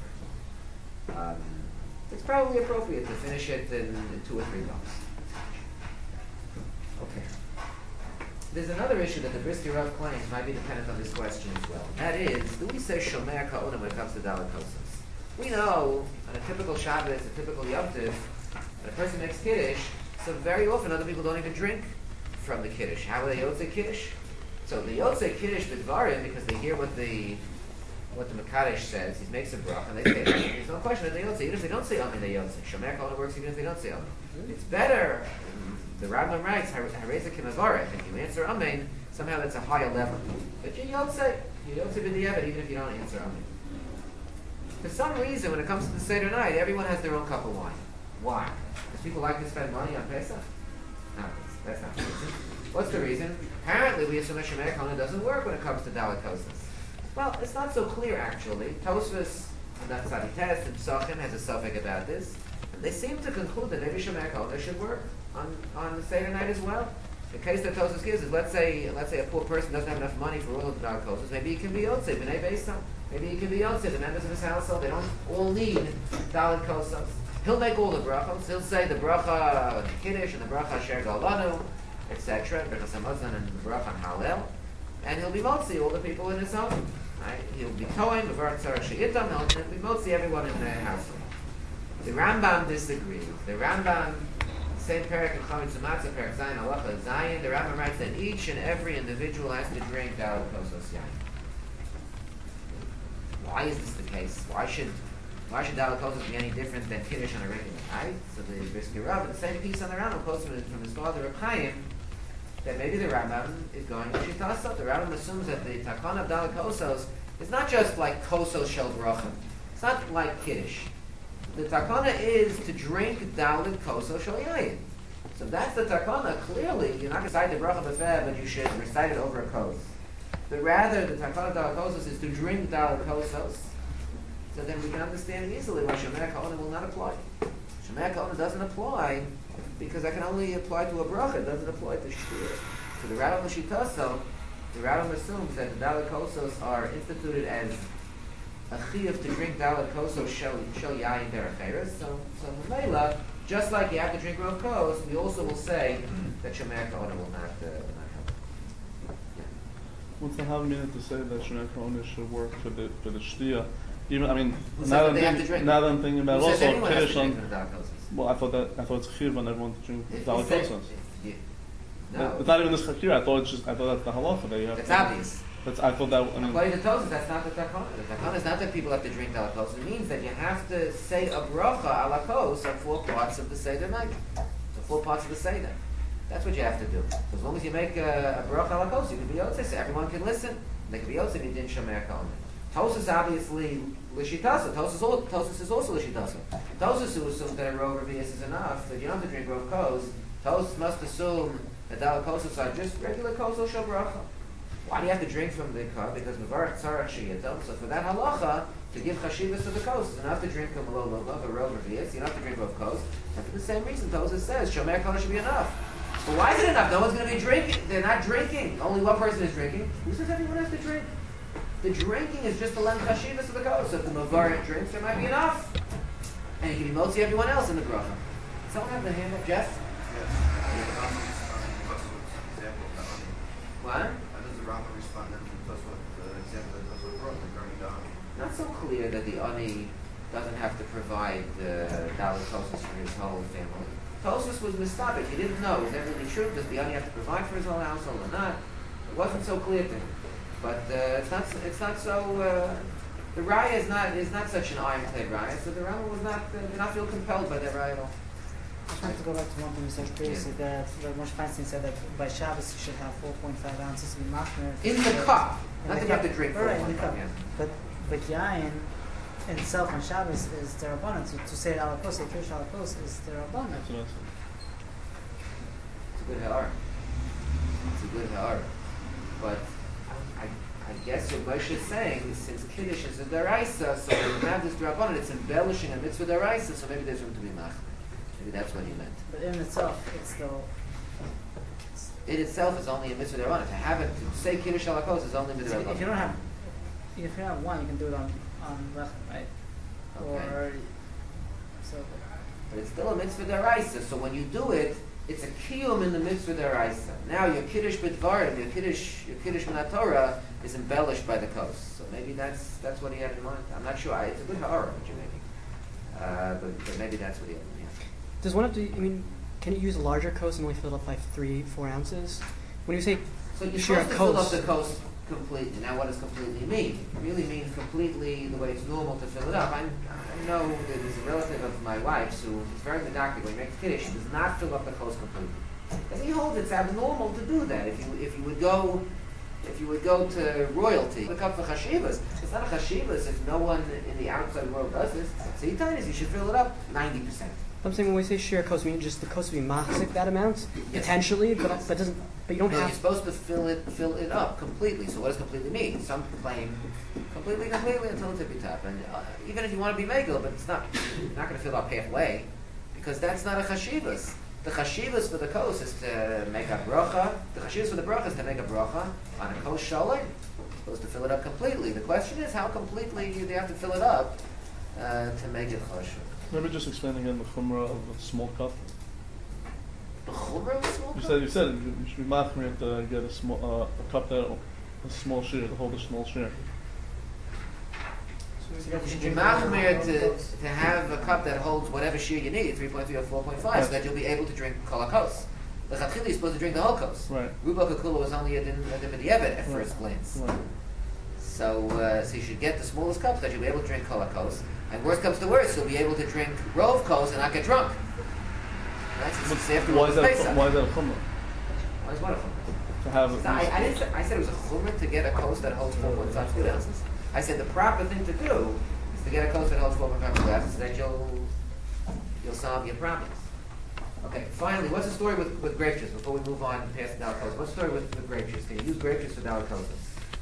not gonna be um, it's probably appropriate to finish it in, in two or three gulps. Okay. There's another issue that the Brisker Rav claims might be dependent on this question as well. That is, do we say Shomer Ka'onim when it comes to Dalit Kosos? We know on a typical Shabbos, a typical Yom Tov, when a person makes Kiddush, so very often other people don't even drink from the Kiddush. How are they Yotze Kiddush? So the Yotze Kiddush B'dvarim, because they hear what the what the Mekadesh says. He makes a bracha, and they say Amen. There's no question that they Yotze. Even if they don't say Amen, they Yotze. Shomer Kol works even if they don't say Amen. It's better. The Rambam writes, Hareza Kimavarech, if you answer Amen, somehow that's a higher level. But you Yotze. You Yotze b'diavad even if you don't answer Amen. For some reason, when it comes to the Seder night, everyone has their own cup of wine. Why? Because people like to spend money on Pesach? No, that's not the reason. What's the reason? Apparently, we assume that Shemer Kona doesn't work when it comes to Dalet Kosas. Well, it's not so clear, actually. Tosfos, and that's how he tests, and Psachim has a suffix about this. And they seem to conclude that maybe Shemer Kona should work on, on the Seder night as well. The case that Tosfos gives is, let's say let's say a poor person doesn't have enough money for all of the Dalet Kosas. Maybe he can be Yotze, B'nai Beisam. Maybe he can be Yotze, the members of his household. They don't all need Dalet Kosas. He'll make all the brachos. He'll say the bracha Kiddush and the bracha Asher Galanu, et cetera, Berachas Hamazon and the bracha Hallel, and he'll be motzi all the people in his home. Right? He'll be toim, Mevarach Tzarech Sheyitam, he'll be motzi everyone in their household. The Rambam disagrees. The Rambam, same parak in Chametz Umatzah, parak Zayin Halacha Zayin, the Rambam writes that each and every individual has to drink Dalet Kosos Yain. Why is this the case? Why should Why should Dalet Kosas be any different than Kiddush on a regular night? So the Brisker Rav, the same piece on the Rambam, quotes from his, from his father Reb Chaim, that maybe the Rambam is going to Shitasa. The Rambam assumes that the Takana of Dalet Kosas is not just like Kosos Shel Brachim. It's not like Kiddush. The Takana is to drink Dalet Kosos Shel Yayin. So that's the Takana. Clearly, you're not going to recite the Bracha B'Feh, but you should recite it over a Kos. But rather, the Takana of Dalet Kosas is to drink Dalet Kosos. So then we can understand easily why Shemer Ka'ona will not apply. Shemer Ka'ona doesn't apply because I can only apply to a bracha. It doesn't apply to shtir. So the Rambam L'Shitaso, the Rambam assumes that the Dalet Kosos are instituted as a chiyuv to drink Dalet Kosos shel shel yayin deracheres. So so Mela, just like you have to drink Rav Kos, we also will say that Shemer Ka'ona will not uh, will not help. Yeah. What's the half minute to say that Shemer Ka'ona should work for the for the shtia? Even I mean, Who now that, they have to I'm drink? thinking, now that I'm thinking about Who says also anyone has to Kiddush drink on. from Dalet Kosas? Well, I thought that I thought it's chiyuv on everyone to drink If Dalet you say- Kosas. if you- No, It's not even this chakir. I thought it's just I thought that's the halacha that you have. it's to, obvious. That's I thought that I mean. According to Tosfos, that's not the takana. The takana is not that people have to drink Dalet Kos. It means that you have to say a bracha ala kos on four parts of the Seder night. The four parts of the Seder. That's what you have to do. So as long as you make a, a bracha ala kos, you can be Yotzei, so everyone can listen. They can be Yotzei, you didn't Shomer Ka'ona. Tosfos obviously L'Shitasa. Tosfos Tosfos is also L'Shitasa. Tosfos who assumes that a Rov Revius is enough, that you don't have to drink Rov Kos. Tosfos must assume that Dalet Kosas are just regular Kos Shel Bracha. Why do you have to drink from the cup? Because Mevarach Tzarech Sheyitam. So for that halacha, to give chashivas to the kos, you don't have to drink a Lo Lulav, a Rov Revius, you don't have to drink Rov Kos. And for the same reason, Tosfos says, Shomer Ka'ona should be enough. But why is it enough? No one's going to be drinking. They're not drinking. Only one person is drinking. Who says everyone has to drink? The drinking is just to lend chashivas to the kos. So if the Mevarach drinks, there might be enough. And you can be motzi everyone else in the bracha. Someone have the hand up? Jeff? What? How does the Rambam respond to the example that Tosfos brought regarding the Ani? Not so clear that the Ani doesn't have to provide the Dalet Kosas for his whole family. Tosfos was mistaken. He didn't know. Is that really true? Does the Ani have to provide for his whole household or not? It wasn't so clear to him. But uh, it's not. It's not so. Uh, the raya is not is not such an ironclad raya. So the Rambam was not uh, did not feel compelled by that raya at all. I just wanted to go back to one thing you said previously, that that Moshe Feinstein said that by Shabbos you should have four point five ounces to be machmer. In the cup, In not the that you have cup. to drink. Right, in full the cup. yeah. But but yain itself on Shabbos is derabbanan. To, to say alakos, to kiddush alakos is derabbanan. That's what I said. It's a good ha'ara. It's a good ha'ara. But I, I guess what Moshe is saying, since Kiddush is a deraisa, so when you have this drabbanan, it's embellishing a mitzvah deraisa, so maybe there's room to be machmer. Maybe that's what he meant. But in itself, it's still. It's, It itself is only a mitzvah derabanan. To have it, to say Kiddush alakos is only mitzvah if you derabanan. don't have, if you have one, you can do it on on lechem, right? Okay. Or so. But it's still a mitzvah deraisa, so when you do it, it's a kiyum in the mitzvah deraisa. Now your Kiddush b'dvarim, your Kiddush, your Kiddush Torah is embellished by the kos. So maybe that's that's what he had in mind. I'm not sure. I, it's a good ha'ara what you're making. Uh, but, but maybe that's what he had in mind. Does one have to? I mean, can you use a larger kos and only fill it up by three, four ounces? When you say So you're share supposed a to fill up kos, the kos completely. Now, what does completely mean? It really means completely the way it's normal to fill it up. I, I know that there's a relative of my wife's who is very medactic when he makes kiddush. She does not fill up the kos completely. And he holds it's abnormal to do that. If you if you would go if you would go to royalty, look up for chashivas. It's not a chashivas if no one in the outside world does this. So he tells you should fill it up ninety percent. I'm saying when we say share kos, we mean just the kos would be machzik that amount Yes. potentially, but that doesn't. But you don't No, you're have. supposed to fill it fill it up completely. So what does completely mean? Some claim completely, completely until the tippy top. And uh, even if you want to be megil, but it's not you're not going to fill up halfway because that's not a chashivas. The chashivas for the kos is to make a bracha. The chashivas for the bracha is to make a bracha on a kos shalom. You're supposed to fill it up completely. The question is how completely do you have to fill it up uh, to make it choshev. Maybe just explain again the chumrah of the small cup. The chumrah of a small You cup? said you said you you should be machmir to get a small uh, a cup that a small share to hold a small share. You should be machmir to, to have a cup that holds whatever shear you need, three point three or four point five, so that you'll be able to drink kol hakos. The chatchila is supposed to drink the whole kos. Right. Ruba kakula was only a din a din b'diavad at Right. first glance. Right. So, uh, so you should get the smallest cup so that you'll be able to drink kol hakos. And worst comes to worst, you'll be able to drink rov kos and not get drunk. Right? So this is after Why all is the that? Pesach. A, why is that a chumrah? Why is what a chumrah? To have. So I, I didn't. Say, I said it was a chumrah to get a kos that holds four point five good ounces. I said the proper thing to do is to get a kos that holds four point five good ounces, so that you'll you'll solve your problems. Okay. Finally, what's the story with, with grape juice? Before we move on past dalakos, what's the story with, with grape juice? Can you use grape juice for dalakos?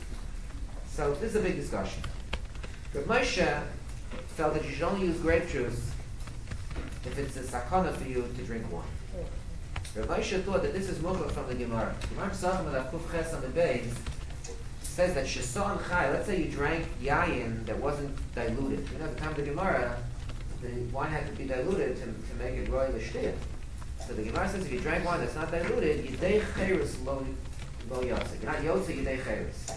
So this is a big discussion. Rav Moshe felt that you should only use grape juice if it's a sakana for you to drink wine. Rav Moshe thought that this is muchach from the Gemara. Gemara Pesachim at Kuf Ches on the base says that sheson chai. Let's say you drank yayin that wasn't diluted. You know, at the time of the Gemara, the wine had to be diluted to, to make it royal l'shtiyah. So the Gemara says if you drank wine that's not diluted, yidei cheres lo lo yotze. You're not yotze yidei cheres.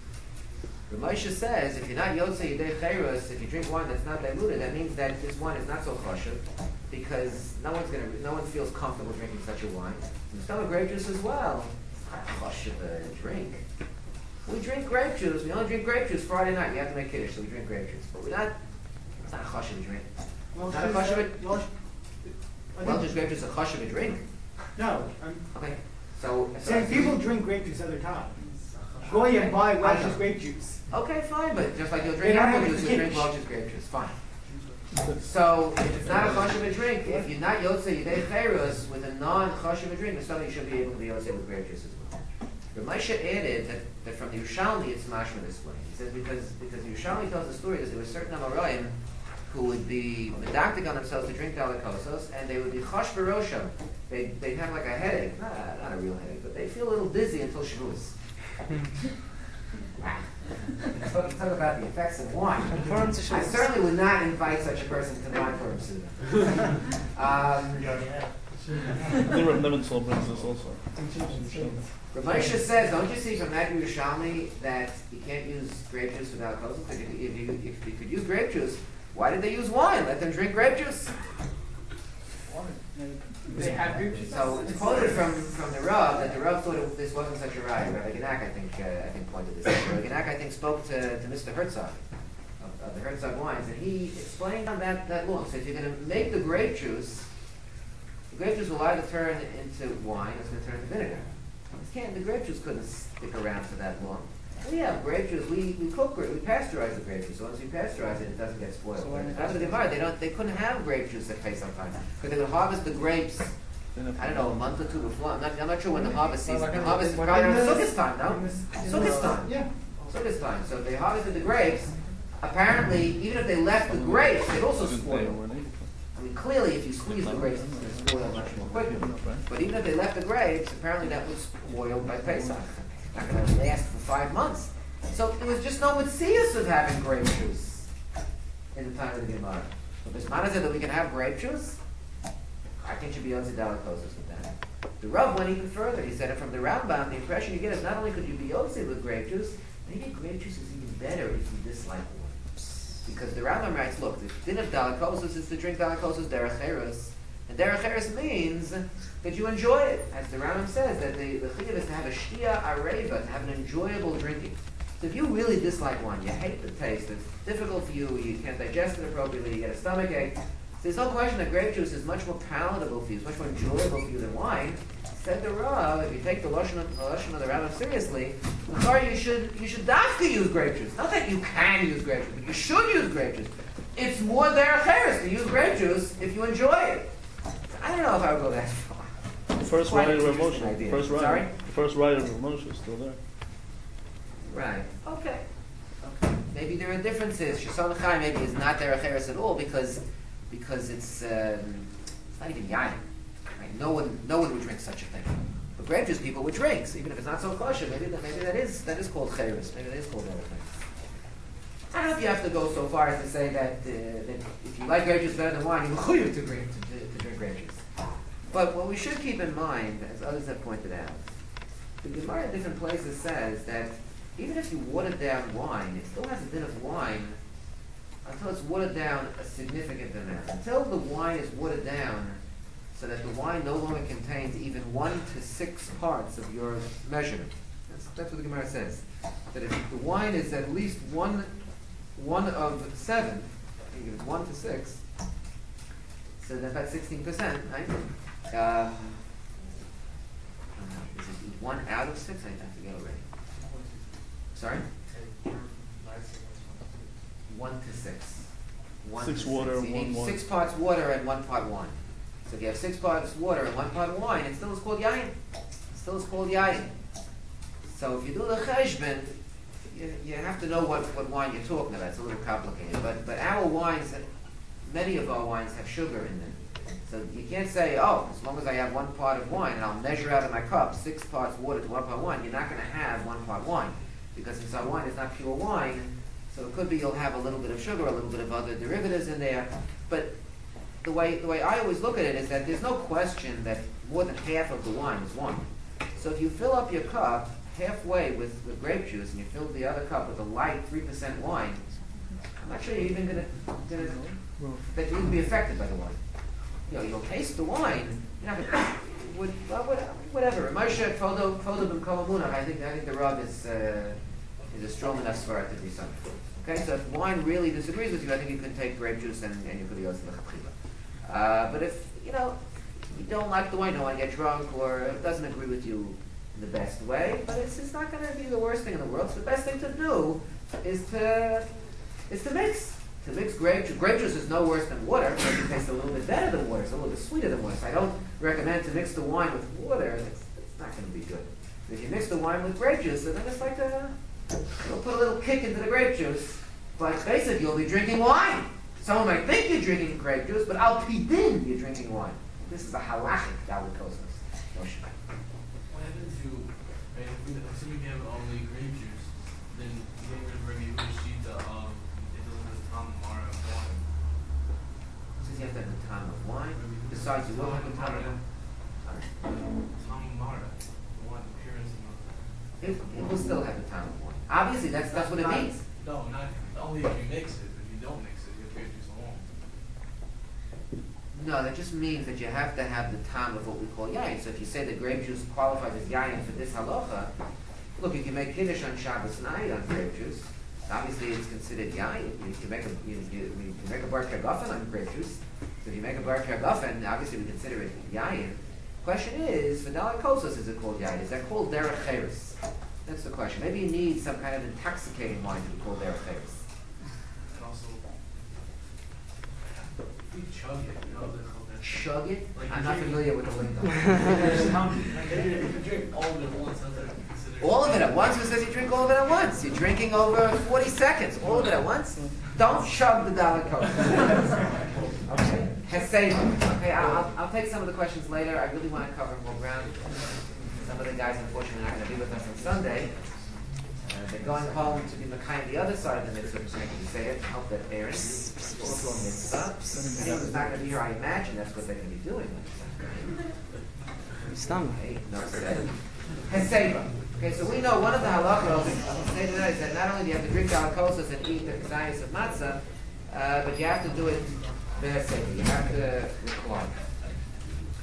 Rav Moshe says if you're not yotze yidei cheres, if you drink wine that's not diluted, that means that this wine is not so choshev, because no one's gonna, no one feels comfortable drinking such a wine. And some of grape juice as well. It's not choshev a drink. We drink grape juice. We only drink grape juice Friday night. You have to make kiddush, so we drink grape juice. But we're not. It's not a choshev drink. Well, It's not a she's, choshev. uh, well, I Well, think- just grape juice is a choshev a drink. No, I'm Okay. So. so saying people drink grape juice other times. Go and buy I Welch's know. grape juice. Okay, fine, but just like you'll They drink don't apple have juice, it you'll drink finished. Welch's grape juice. Fine. So if it's not a choshev a drink, if you're not yotze yidei cheres with a non-choshev a drink, then something you should be able to be yotze with grape juice as well. But Moshe added that, that from the Yerushalmi it's mashma this way. He says because because the Yerushalmi tells the story that there were certain Amoraim who would be medactic on themselves to drink dalikosos, and they would be chosh b'rosham. They'd, they'd have like a headache, not, not a real headache, but they'd feel a little dizzy until Shavuos. talk, talk about the effects of wine. Confirm to I Shavuos. certainly would not invite such a person to my firm soon. um, I think Rav Nebenzahl brings this also. Rav Moshe says, don't you see from that Yerushalmi that you can't use grape juice without kosher? If you, if, you, if you could use grape juice, why did they use wine? Let them drink grape juice. They have grape juice. So it's quoted from, from the Rav that the Rav thought it, this wasn't such a right. Rabbi Genak, I think, uh, I think pointed this out. Rabbi Genak, I think, spoke to, to Mister Herzog of, of the Herzog wines, and he explained on that, that law. So if you're going to make the grape juice, the grape juice will either turn into wine or it's going to turn into vinegar. This can't, the grape juice couldn't stick around for that long. We have grape juice. We, we cook grape. We pasteurize the grape juice. So once we pasteurize it, it doesn't get spoiled. So But when it after the Gemara, they don't. They couldn't have grape juice at Pesach time because they would harvest the grapes. I don't know, a month or two before. I'm not. I'm not sure when the harvest season. The harvest is probably around Sukkot time, no? Sukkot time. Yeah. Sukkot time. So if they harvested the grapes, apparently, even if they left the grapes, they'd also Didn't pay, spoil. weren't able to. I mean, clearly, if you squeeze the grapes, it's going to spoil much more quickly. But even if they left the grapes, apparently that was spoiled by Pesach. Not going to last for five months. So it was just no mitzias of having grape juice in the time of the Gemara. So this man said that we can have grape juice. I think should be yotze dalikosos with that. The Rav went even further. He said it from the Rambam. The impression you get is not only could you be yotze with grape juice, maybe grape juice is even better if you dislike wine. Because the Rambam writes, look, the din of dalikosos is to drink dalikosos derech eros, And derech eretz means that you enjoy it. As the Rambam says, that the, the chiyuv is to have a shtia areva, to have an enjoyable drinking. So if you really dislike wine, you hate the taste, it's difficult for you, you can't digest it appropriately, you get a stomach ache, so there's no question that grape juice is much more palatable for you, it's much more enjoyable for you than wine. Said the Rav, if you take the Lashon of the, Lashon of the Rambam seriously, you should you should dafka use grape juice. Not that you can use grape juice, but you should use grape juice. It's more derech eretz to use grape juice if you enjoy it. I don't know if I would go that far. First Quite right an of interesting Ramosha. idea. First right. Sorry? The first right of Ramosha is still there. Right. Okay. Okay. Maybe there are differences. Shashan Chai maybe is not derech eretz at all because because it's um, it's not even yayin. Right? No one no one would drink such a thing. But grape juice people would drink, so even if it's not so kosher, maybe that maybe that is that is called cheres. Maybe that is called derech eretz. I don't know if you have to go so far as to say that, uh, that if you like grape juice better than wine, you're mechuyev to drink to, to, to drink grape juice. But what we should keep in mind, as others have pointed out, the Gemara in different places says that even if you water down wine, it still has a din of wine until it's watered down a significant amount. Until the wine is watered down so that the wine no longer contains even one to six parts of your measurement. That's, that's what the Gemara says. That if the wine is at least one one of seven, I think it's one to six, so that's about sixteen percent, right? Uh, is it one out of six? I have to get already. Sorry? One to six. One Six to water, six. So you one need wine. six parts water and one part wine. So if you have six parts water and one part wine, it still is called yayin. It still is called yayin. So if you do the cheshbon, you, you have to know what, what wine you're talking about. It's a little complicated. But but our wines, many of our wines have sugar in them. So you can't say, oh, as long as I have one part of wine and I'll measure out of my cup six parts water to one part wine, you're not going to have one part wine. Because inside wine is not pure wine, so it could be you'll have a little bit of sugar, a little bit of other derivatives in there. But the way the way I always look at it is that there's no question that more than half of the wine is wine. So if you fill up your cup halfway with, with grape juice and you fill the other cup with a light three percent wine, I'm not sure you're even going to that you'll be affected by the wine. You know, you'll taste the wine. You're not gonna, would, well, whatever. Moshe Fodo Fodo B'Kol Munach. I think I think the Rav is uh, is a strong enough svara to do something. Okay, so if wine really disagrees with you, I think you can take grape juice and, and you could go to the chachila. Uh, but if you know you don't like the wine, you don't want to get drunk, or it doesn't agree with you in the best way, but it's it's not going to be the worst thing in the world. So the best thing to do is to is to mix. To mix grape juice. Grape juice is no worse than water. It tastes a little bit better than water. It's a little bit sweeter than water. So I don't recommend to mix the wine with water. It's, it's not going to be good. If you mix the wine with grape juice, then it's like a, it'll put a little kick into the grape juice. But basically, you'll be drinking wine. Someone might think you're drinking grape juice, but al pidin, you're drinking wine. This is a halachic David Kosmos. What happens if you, right, if we, assuming you have only grape juice, then you get rid of Rabbi Yehuda's shita of it delivers Tam Mara of wine. Since you have to have the time of wine, besides you will have the time of wine. Tam Mara, the wine, the appearance of It, it will still have the time of wine. Obviously, that's that's what it means. No, not only if you mix it. If you don't mix it, you have grape juice alone. No, that just means that you have to have the time of what we call yayin. So if you say that grape juice qualifies as yayin for this halacha, look, you can make kiddush on Shabbos night on grape juice. Obviously, it's considered yayin. You can make a you, you, you can make a bar kergafen on grape juice. So if you make a bar kergafen, obviously we consider it yayin. Question is, for dalai kosos, is it called yayin? Is that called derech cheres? That's the question. Maybe you need some kind of intoxicating wine to be called derech cheres. And also, you chug it, you know, the Chug it? Like I'm you not drink- familiar with the lingo. if you drink all of it at once, how's that considered? All of it at once? Who says you drink all of it at once? You're drinking over forty seconds. All of it at once? Don't chug the Dalai Coke. Okay. Heseva. Okay, I'll, I'll, I'll take some of the questions later. I really want to cover more ground. Some of the guys, unfortunately, are not going to be with us on Sunday. Uh, they're going home to be Mekayim the other side of the mitzvah, just making you say it. I hope that Aaron is also a mitzvah. Anyone who's not going to be here, I imagine that's what they're going to be doing. Stomach. Okay, no, Heseva. Okay, so we know one of the halachos is that not only do you have to drink dalakosas and eat the kazayas of matzah, uh, but you have to do it b'heseva. You have to recline.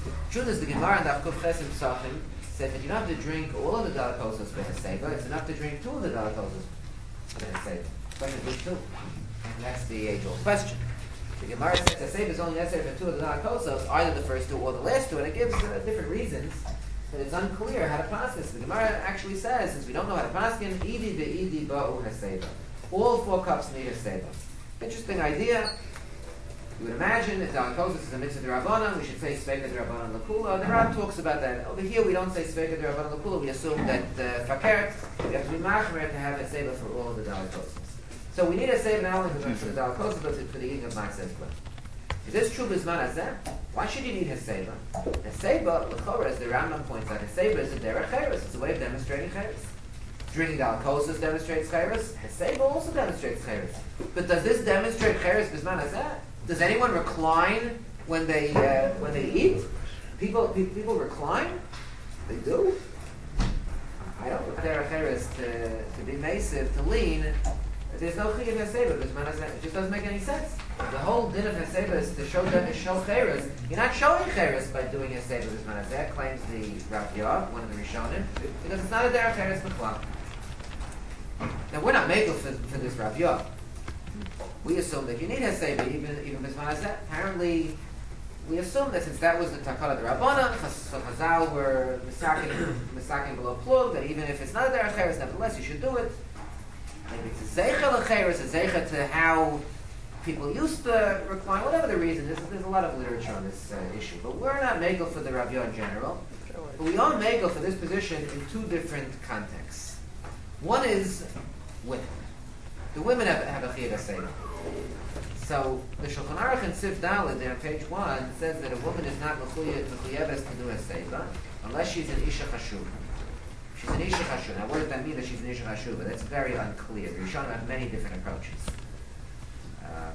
Truth is, the Gemara and the Avkuf Chesim Psachim said that you don't have to drink all of the Dalakosas for Heseba, it's enough to drink two of the Dalakosas for Heseba. Question is two. And that's the age-old question. The Gemara says Heseba is only necessary for two of the Dalakosas, either the first two or the last two, and it gives uh, different reasons. But it's unclear how to pass this. The Gemara actually says, since we don't know how to pass it, Idi ve'idi ba'u Heseba. All four cups need Heseba. Interesting idea. You would imagine if Dalakosas is a mitzvah d'Rabbanan, we should say Sveika d'Rabbanan L'Kula. The Rab talks about that. Over here we don't say Sveika d'Rabbanan L'Kula. We assume that uh, Fakert, we have to be machmer to have a Seba for all of the Dalakosas. So we need a Seba not only for the Dalakosas, but for the eating of Matzah. Is this true Bisman Hazeh? Why should you need Heseba? Heseba, L'Chora, as the Rambam points out, Heseba is a derech chayros. It's a way of demonstrating chayros. Drinking Dalakosas demonstrates chayros. Heseba also demonstrates chayros. But does this demonstrate chayros Bisman Hazeh? Does anyone recline when they uh, when they eat? People pe- people recline. They do. I don't look there cheres to to be massive to lean. There's no chiyuv heseba because it just doesn't make any sense. The whole din of heseba is to show them to show cheres. You're not showing cheres by doing heseba because manazeh claims the Rav Yav, one of the Rishonim, because it's not a derech cheres b'klal. Now we're not made for for this Rav Yav. We assume that you need Heseba, even even Bisman Hazeh. Apparently, we assume that since that was the Takala D'Rabbanan, so Chazal were misaking below plug, that even if it's not a derech cheres, nevertheless you should do it. Maybe it's a zeicha l'cheres, a zeicha to how people used to recline, whatever the reason. There's, there's a lot of literature on this uh, issue, but we're not megel for the Rav Yah in general. But we are megel for this position in two different contexts. One is women. The women have, have a chiyuv heseba. So the Shulchan Aruch in Sif Dalet there on page one says that a woman is not mechuyeves to do heseba unless she's an isha chashuva. She's an isha chashuva. Now, what does that mean that she's an isha chashuva? That's very unclear. The Rishonim have many different approaches. Um,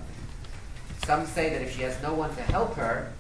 some say that if she has no one to help her,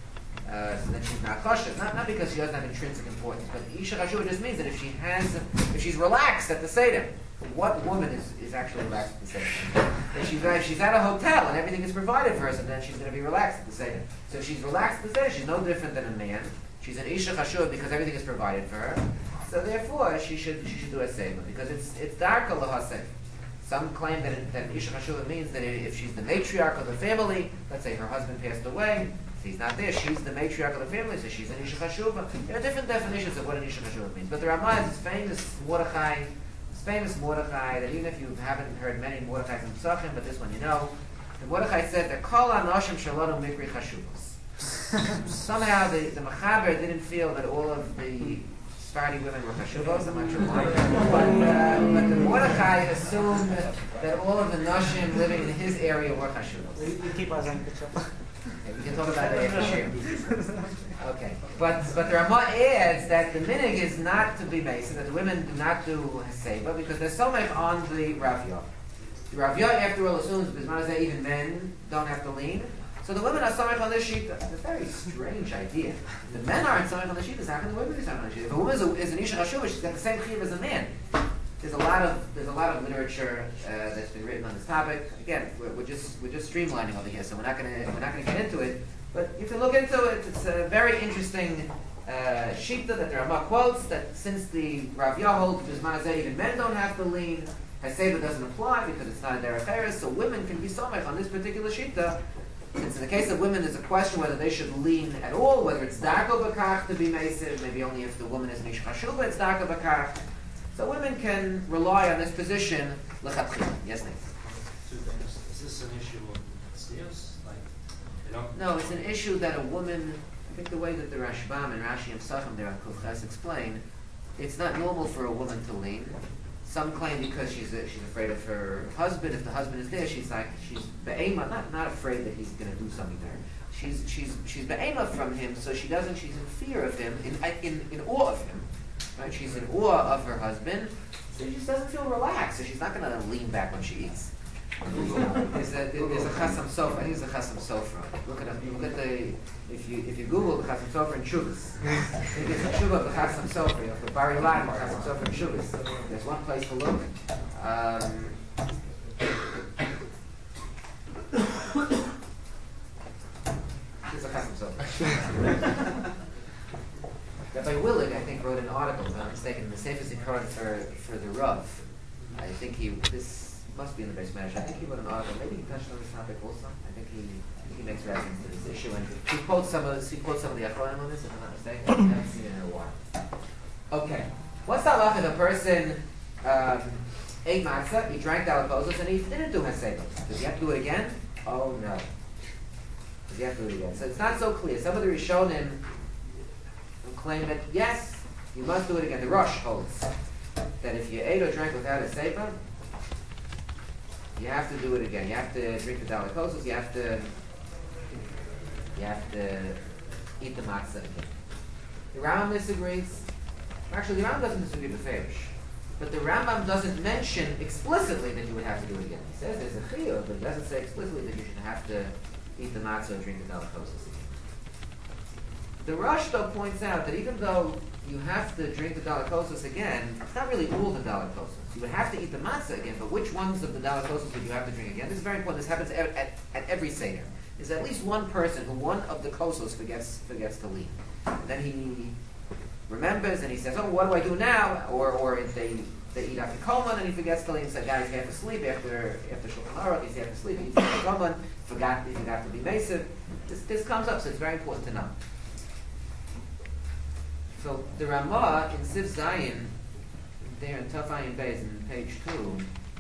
uh, so then she's not kosher. Not not because she doesn't have intrinsic importance, but isha chashuva just means that if she has, if she's relaxed at the seder. What woman is, is actually relaxed at the Seder? If she's, uh, she's at a hotel and everything is provided for her, so then she's going to be relaxed at the Seder. So if she's relaxed at the Seder, she's no different than a man. She's an Isha Chashuv because everything is provided for her. So therefore, she should she should do a Seder because it's it's darka l'haseh. Some claim that, it, that Isha Chashuv means that if she's the matriarch of the family, let's say her husband passed away, if he's not there, she's the matriarch of the family, so she's an Isha Chashuv. There are different definitions of what an Isha Chashuv means. But the Ramah is famous Mordechai, famous Mordechai, that even if you haven't heard many Mordechais in Pesachim, but this one you know, the Mordechai said that Kol Anoshim Shalonu Mikri Chashuvos. Somehow the, the Mechaber didn't feel that all of the Sephardi women were Chashuvos, I'm not sure why. But, uh, but the Mordechai assumed that all of the Noshim living in his area were Chashuvos. We keep our Zan Okay, we can talk about that after Shir. Okay, but but the Ramah adds that the minig is not to be mason, that the women do not do heseba because there's so much on the Rav Yah. The Rav Yah, after all, assumes because say even men don't have to lean. So the women are somewhere on this sheet. It's a very strange idea. The men aren't somewhere on the sheet. How can the women be somewhere on the sheet? If a woman is, a, is an isha chashuva, she's got the same chiyuv as a man. There's a lot of there's a lot of literature uh, that's been written on this topic. Again, we're, we're just we're just streamlining over here, so we're not gonna we're not gonna get into it. But you can look into it. It's a very interesting uh, shita that the Ramah quotes that since the Rav Yah holds Bisman even men don't have to lean, Heseba doesn't apply because it's not a derech cheres, so women can be somech on this particular shita. Since in the case of women, there's a question whether they should lean at all, whether it's darko bakach to be mesiv, maybe only if the woman is mish chashuva, it's darko bakach. So women can rely on this position lechatchila. Yes, Nathan. Two things. Is this an issue of tznius? Like, you know? No, it's an issue that a woman. I think the way that the Rashbam and Rashi and Psachim there on Kufches explain, it's not normal for a woman to lean. Some claim because she's a, she's afraid of her husband. If the husband is there, she's like she's be'ema, not not afraid that he's going to do something to her. She's she's she's be'ema from him, so she doesn't. She's in fear of him, in in in awe of him. Right? She's in awe of her husband, so she just doesn't feel relaxed. So she's not going to lean back when she eats. There's a there's a chasam sofer. I think it's a chasam sofer. Look at it. Look at the if you if you Google the chasam sofer in Shuvas, I think it's a Shuvah of the chasam sofer. You have the Bari Line the chasam sofer in Shuvas. There's one place to look. Um, it's a chasam sofer. Rabbi Willig, I think, wrote an article, if I'm not mistaken, in the Sefer Zikaron for, for the Rav. I think he, this must be in the base manager. I think he wrote an article, maybe he touched on this topic also. I think he, I think he makes reference to this issue, and he quotes some of, he quotes some of the Achronim on this, if I'm not mistaken. I haven't seen it in a while. Okay. What's the halacha if a person um, ate matzah, he drank dalakosos, and he didn't do Heseda? Does he have to do it again? Oh no. Does he have to do it again? So it's not so clear. Some of the Rishonim claim that yes, you must do it again. The Rosh holds that if you ate or drank without a Seifa, you have to do it again. You have to drink the dalakosos, you have to you have to eat the matzah again. The Rambam disagrees. Actually, the Rambam doesn't disagree with the Farish. But the Rambam doesn't mention explicitly that you would have to do it again. He says there's a chiyuv, but he doesn't say explicitly that you should have to eat the matzah and drink the dalakosos. The Rosh, though, points out that even though you have to drink the dalakosos again, it's not really all the dalakosos. You would have to eat the matzah again, but which ones of the dalakosos would you have to drink again? This is very important. This happens at, at, at every Seder. There's at least one person who one of the kosos forgets forgets to leave. Then he remembers and he says, oh, what do I do now? Or or if they they eat afikoman and he forgets to leave, and says, guys, you have to sleep after after Shulchan Aruch, he's have to sleep, he eats afikoman, forgot he forgot to be mesiv. This this comes up, so it's very important to know. So the Ramah in Siv Zayin, there in Taf Ayin Beis, in page two,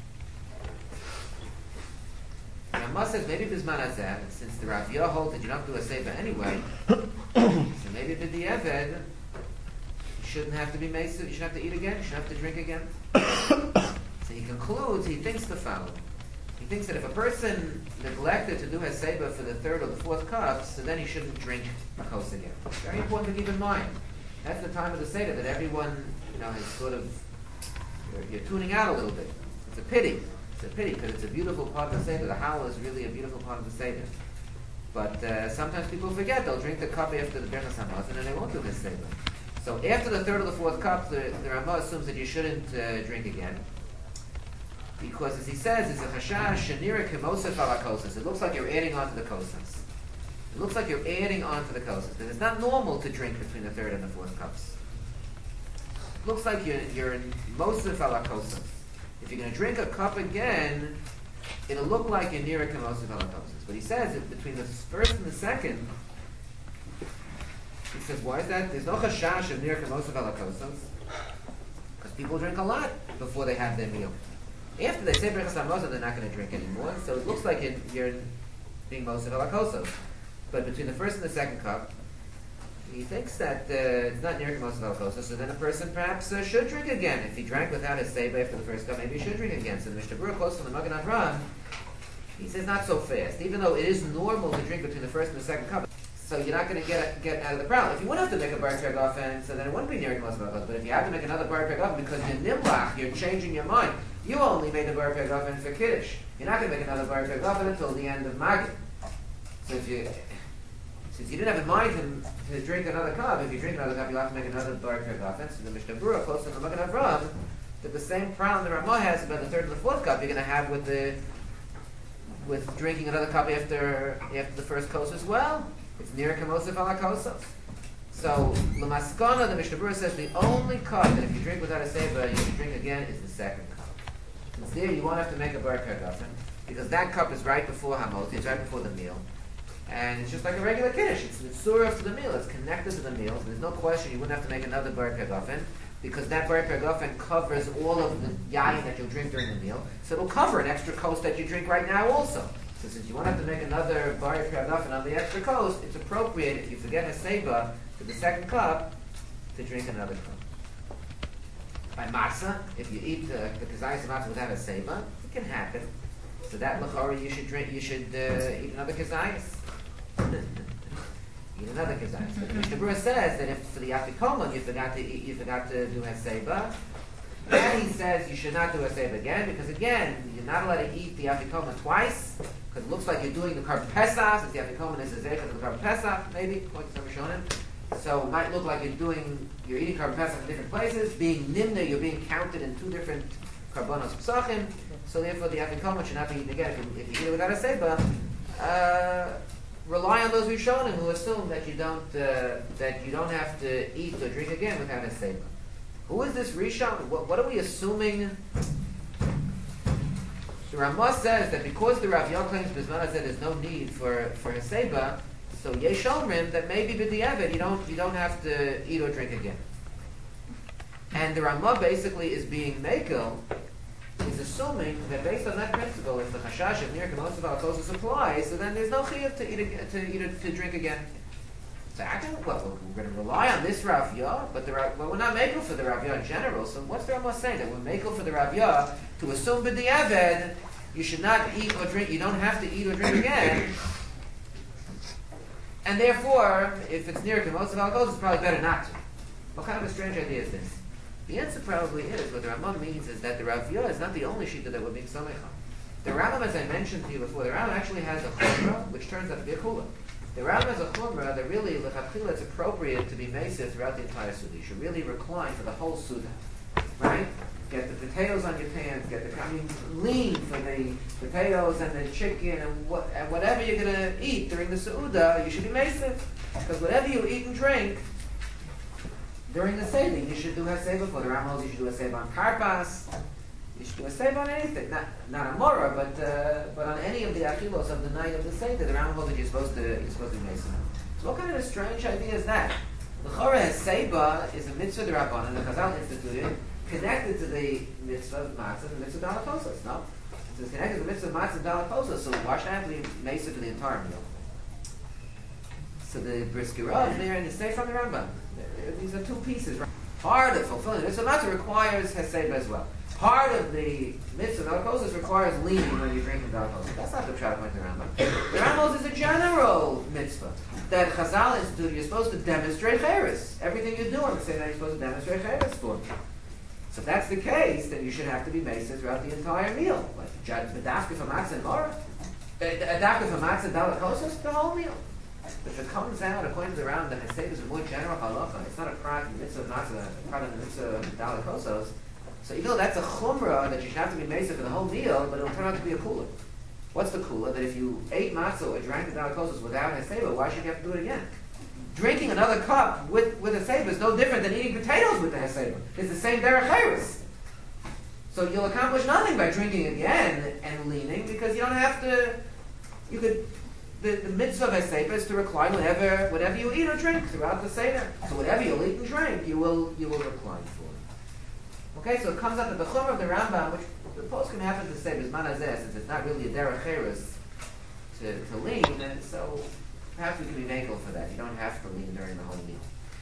the Ramah says maybe if Bizman Hazeh, since the Rav Yah holds that you don't do a Seifa anyway, so maybe if the Eved, you shouldn't have to be mesiv, you shouldn't have to eat again, you shouldn't have to drink again. So he concludes, he thinks the following. He thinks that if a person neglected to do his Seifa for the third or the fourth cup, so then he shouldn't drink a kos again. It's very important to keep in mind. That's the time of the Seder that everyone, you know, is sort of, you're, you're tuning out a little bit. It's a pity. It's a pity because it's a beautiful part of the Seder. The Hallel is really a beautiful part of the Seder. But uh, sometimes people forget. They'll drink the cup after the Birchas Hamazon and they won't do this Seder. So after the third or the fourth cup, the, the Ramah assumes that you shouldn't uh, drink again. Because as he says, it's a chashash shenira kemosef ala kosas. It looks like you're adding on to the kosas. It looks like you're adding on to the kosas. Because it's not normal to drink between the third and the fourth cups. It looks like you're, you're in mosef ala kosas. If you're going to drink a cup again, it'll look like you're near a kemosef ala kosas. But he says that between the first and the second, he says, why is that? There's no chashash of near kemosef ala kosas. Because people drink a lot before they have their meal. After they say Birchas Hamazon, they're not going to drink anymore. So it looks like you're, you're being mosef ala kosas. But between the first and the second cup, he thinks that uh, it's not near Kemos of Al-Kosa, so then a person perhaps uh, should drink again. If he drank without his seiba after the first cup, maybe he should drink again. So the Mishnah Berurah quotes from the Magen Avraham, he says not so fast. Even though it is normal to drink between the first and the second cup, so you're not going to get get out of the problem. If you wouldn't have to make a bar pegafen, so then it wouldn't be near Kemos of Al-Kosa. But if you have to make another bar pegafen because you're nimlach, you're changing your mind, you only made the bar pegafen for Kiddush. You're not going to make another bar pegafen until the end of Magid. So if you... Since you didn't have in mind to, to drink another cup, if you drink another cup, you'll have to make another bar pegafen. So the Mishnah Berurah quotes from the Magen Avraham that the same problem the Ramah has about the third and the fourth cup you're going to have with the with drinking another cup after after the first kos as well. It's near kemosef ala kosas. So l'maskana, the Mishnah Berurah says the only cup that if you drink without a seiba you can drink again is the second cup. Since there you won't have to make a bar pegafen because that cup is right before hamot, it's right before the meal. And it's just like a regular kiddush. It's the surah to the meal. It's connected to the meal. There's no question you wouldn't have to make another bar pegafen because that bar pegafen covers all of the yayin that you'll drink during the meal. So it'll cover an extra kos that you drink right now also. So since you won't have to make another bar pegafen on the extra kos, it's appropriate if you forget a seiba to the second cup to drink another cup. By matzah, if you eat uh, the kazayas of matzah without a seiba, it can happen. So that lachora you should drink. You should uh, eat another kazayas. Eat another kazayas. But the Mishnah Berurah says that if for the afikoman you forgot to eat, you forgot to do heseba, then he says you should not do heseba again because again you're not allowed to eat the afikoman twice because it looks like you're doing the carbon pesach. Since the afikoman is a zecher of the carbon pesach, maybe like some Rishonim. So it might look like you're doing you're eating carbon pesach in different places. Being nimna, you're being counted in two different karbanos psachim. So therefore the afikoman should not be eaten again if you, if you eat it without a seiba. Uh, rely on those Rishonim who assume that you don't uh, that you don't have to eat or drink again without a seba. Who is this Rishon? What, what are we assuming? The Ramah says that because the Rav Yah claims Bisman said there's no need for for a seba, so Yesh Omrim that maybe b'diavad you don't you don't have to eat or drink again. And the Ramah basically is being makel, is assuming that based on that principle, if the chashash of near most of our closest applies, so then there's no chiyuv to eat again, to eat or, to drink again. So I can, well, we're going to rely on this Rav Yah, but the Rav, well, we're not makel for the Rav Yah in general. So what's the Ramah saying? That we're makel for the Rav Yah to assume b'diavad you should not eat or drink. You don't have to eat or drink again. And therefore, if it's near most of our goals, it's probably better not to. What kind of a strange idea is this? The answer probably is, what the Rambam means is that the Rav Yah is not the only shita that we're being somech on. The Rambam, as I mentioned to you before, the Rambam actually has a chumrah, which turns out to be a kula. The Rambam has a chumrah that really, l'chapchila, it's appropriate to be mesa throughout the entire Suda. You should really recline for the whole Suda. Right? Get the potatoes on your pants, get the, I mean, lean for the potatoes and the chicken and, what, and whatever you're going to eat during the Suda, you should be mesa. Because whatever you eat and drink, during the Seder, you should do a Seder for the Rambam. You should do a Seder on karpas. You should do a Seder on anything, not not on Mora, but uh, but on any of the achilos of the night of the Seder. The Rambam holds that you're supposed to you're supposed to be mason. So what kind of a strange idea is that? The Chora Seba is a mitzvah d'Rabbanan, the Chazal instituted, connected to the mitzvah of matzah and the mitzvah of dalakosos. No, so it's connected to the mitzvah of matzah and dalakosos. So why should I have to be mason for the entire meal? So the briskirah there in the state from the Rambam. These are two pieces. Right? Part of fulfilling the mitzvah matzah requires hesed as well. Part of the mitzvah dalakosos requires leaning when you're drinking dalakosos. That's not the pshat point of the Rambam. The Rambam is a general mitzvah that Chazal instituted. You're supposed to demonstrate cheres. Everything you do on the same day, you're supposed to demonstrate cheres for. So if that's the case, then you should have to be mesa throughout the entire meal. Like dafka for matzah and mora, dafka for matzah and dalakosos, the whole meal. If it comes out according to the Rambam that Hesed is a more general halacha, it's not a prat in the mitzvah of matzah, a prat in the mitzvah of dalakosos. So even though that's a chumrah that you should have to be mesa for the whole meal, but it'll turn out to be a kula. What's the kula? That if you ate matzah or drank the dalakosos without Hesed, why should you have to do it again? Drinking another cup with with Hesed is no different than eating potatoes with the Hesed. It's the same derech cheres. So you'll accomplish nothing by drinking again and leaning because you don't have to. You could. The, the mitzvah of Hesed is to recline whatever whatever you eat or drink throughout the Seder. So whatever you'll eat and drink, you will you will recline for. Okay, so it comes out that the chumrah of the Rambam, which the post can happen to say bisman hazeh, since it's not really a derech cheres to to lean, and so perhaps we can be makel for that. You don't have to lean during the whole meal.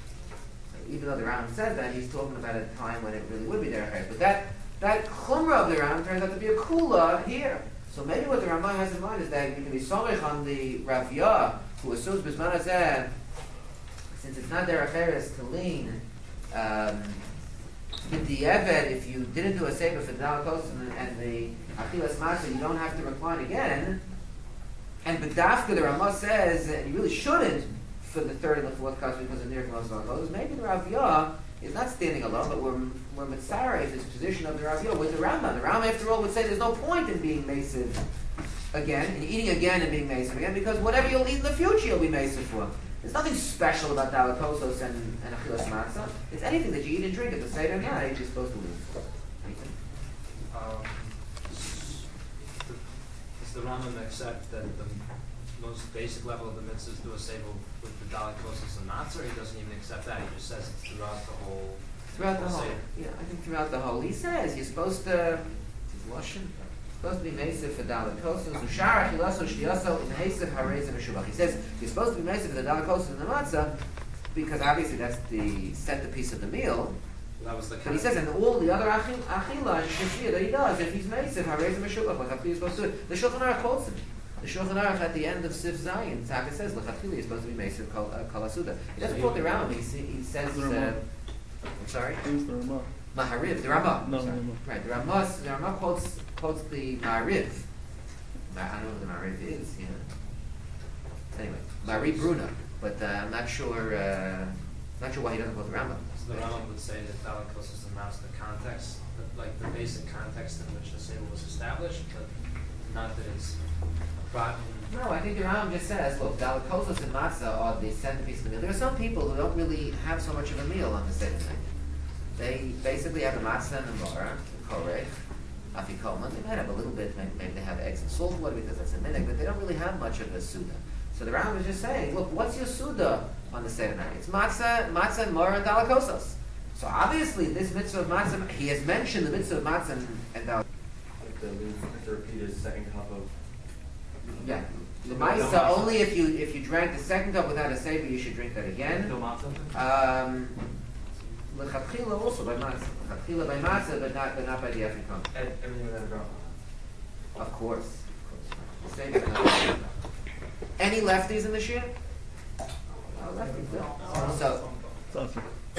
So even though the Rambam says that, he's talking about a time when it really would be derech cheres. But that that chumrah of the Rambam turns out to be a kula here. So maybe what the Ramah has in mind is that you can be somech on the Rav Yah, who assumes bisman hazeh, since it's not derech cheres to lean, um, in the Eved, if you didn't do a sefer for the dalakos and, and the achilas matzah, you don't have to recline again. And B'dafka, the Ramah says, and you really shouldn't for the third and the fourth cuts because of near most dalakos. Maybe the Rav Yah is not standing alone, but we're we're mitzareh this position of the Rav Yah with the Rambam. The Rambam, after all, would say there's no point in being mesiv again, in eating again and being mesiv again, because whatever you'll eat in the future, you'll be mesiv for. There's nothing special about dalakosos and, and achilas matzah. It's anything that you eat and drink at the Seder night, you're supposed to leave. Anything? Um, does the Rambam accept that the most basic level of the mitzvah is do a sable with the dalakosos and matzah, or he doesn't even accept that? He just says it's throughout the whole. Throughout the whole. Seder. Yeah, I think throughout the whole. He says you're supposed to. Lashon. Supposed to be mesiv for dalakosos. Ushar achilaso shtiyaso imhesiv harez and meshubach. He says you're supposed to be mesiv for the dalakosos and the matzah because obviously that's the centerpiece of the meal. That was the. But he says, and all the other achil, achila and shishia that he does, if he's mesiv harez and meshubach, like he's supposed to do it. The Shulchan Aruch quotes him. The Shulchan Aruch at the end of Sif Zayin, Tzaka says, "Lechatchila is supposed to be mesiv kol asuda." He doesn't quote the Rambam. He, he says, uh, "I'm sorry." Who's the Ramah? Mahariv, the Ramah. No, sorry. no, no. Right, the Ramah. The Ramah quotes quotes the Mahariv. I don't know what the Mahariv is. Yeah. Anyway, Mahariv Bruna, but uh, I'm not sure. Uh, not sure why he doesn't quote the Rambam. So the Rambam would say that dalakosos and matzah, the context, the, like the basic context in which the sable was established, but not that it's rotten. No, I think the Rambam just says, look, dalakosos and matzah are the centerpiece of the meal. There are some people who don't really have so much of a meal on the Seder night. They basically have the matzah and the maror, the korech, afikoman. They might have a little bit, maybe, maybe they have eggs and salt water because that's a minhag, but they don't really have much of a suda. So the Rambam is just saying, look, what's your suda on the Seder night? It's matzah, matzah and maror and dalakosos. So obviously this mitzvah of matzah, he has mentioned the mitzvah of matzah and, and dalakosos. Like the, if the repeat is second cup of. Yeah. The Maisa, only if you if you drank the second cup without a savor, you should drink that again. Um, L'chatchila also by matzah. L'chatchila by matzah, but not but not by the African. Everything without a drop. Of course. The same is not. Any lefties in the shir? Oh, lefties. No. So.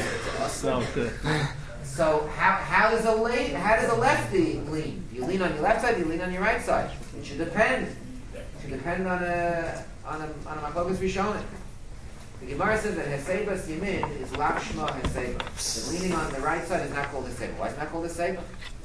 So, So how how does a lean, how does a lefty lean? Do you lean on your left side? Do you lean on your right side? It should depend. It should depend on a on a on a machlokas rishonim. The Gemara says that Hesebas Yamin is Lakshma Heseba. The leaning on the right side is not called Heseba. Why is it not called Heseba?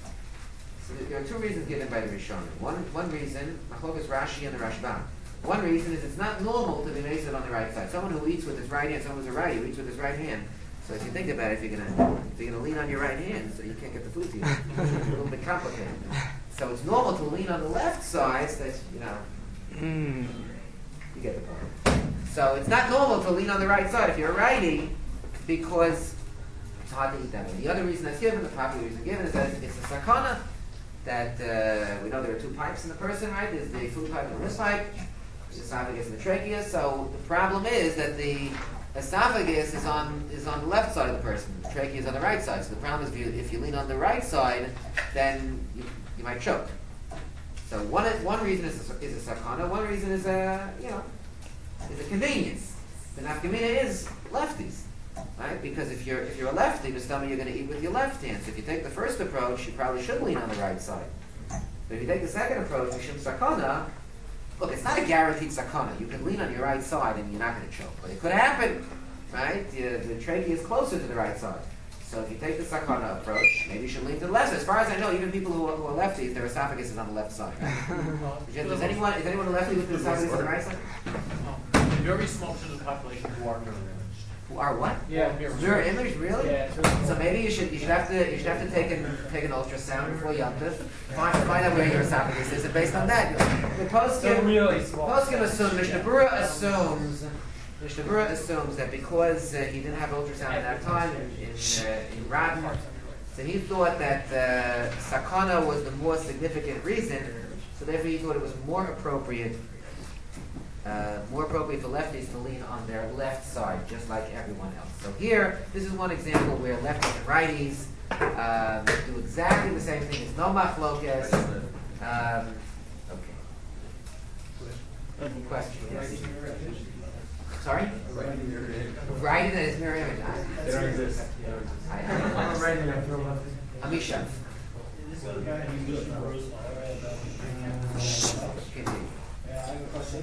So there are two reasons given by the Rishonim. One one reason, Machlokas Rashi and the Rashbam. One reason is it's not normal to be made on the right side. Someone who eats with his right hand, someone who's a righty who eats with his right hand. So if you think about it, if you're gonna if you're gonna lean on your right hand, so you can't get the food to you, it's a little bit complicated. So it's normal to lean on the left side, so that you know Mm. you get the point. So it's not normal to lean on the right side if you're a righty, because it's hard to eat that way. The other reason that's given, the popular reason given, is that it's a sakana. That uh, we know there are two pipes in the person, right? There's the food pipe and the wrist pipe, the esophagus and the trachea. So the problem is that the esophagus is on is on the left side of the person. The trachea is on the right side. So the problem is if you if you lean on the right side, then you, you might choke. So one one reason is a, is a sakana. One reason is a you know is a convenience. The nafkamina is lefties, right? Because if you're if you're a lefty, the stomach you're going to eat with your left hand. So if you take the first approach, you probably should lean on the right side. But if you take the second approach, you should sakana. Look, it's not a guaranteed sakana. You can lean on your right side and you're not going to choke. But it could happen, right? The, the trachea is closer to the right side. So if you take the sakana approach, maybe you should lean to the left side. As far as I know, even people who are, who are lefties, their esophagus is on the left side. Is anyone, is anyone a lefty with the esophagus on the right side? A very small percent of the population who are mirror imaged. Who are what? Yeah, mirror Mirror image, really? Yeah, it's really So maybe you should you should have to you should have to take an take an ultrasound before you have to find find out where your esophagus is, and based on that, the poskim really small. poskim assume Mishnah Berurah assumes Mishnah Berurah assumes that because uh, he didn't have ultrasound at that time in in, uh, in Radin, so he thought that uh, sakana was the more significant reason. So therefore, he thought it was more appropriate. Uh, more appropriate for lefties to lean on their left side, just like everyone else. So here, this is one example where lefties and righties um, do exactly the same thing. It's no machlokas. Um, okay. Any question? Yes. Sorry? Righty that is mirror image. They don't exist. I, I, Amisha. Continue. Yeah, I have a question.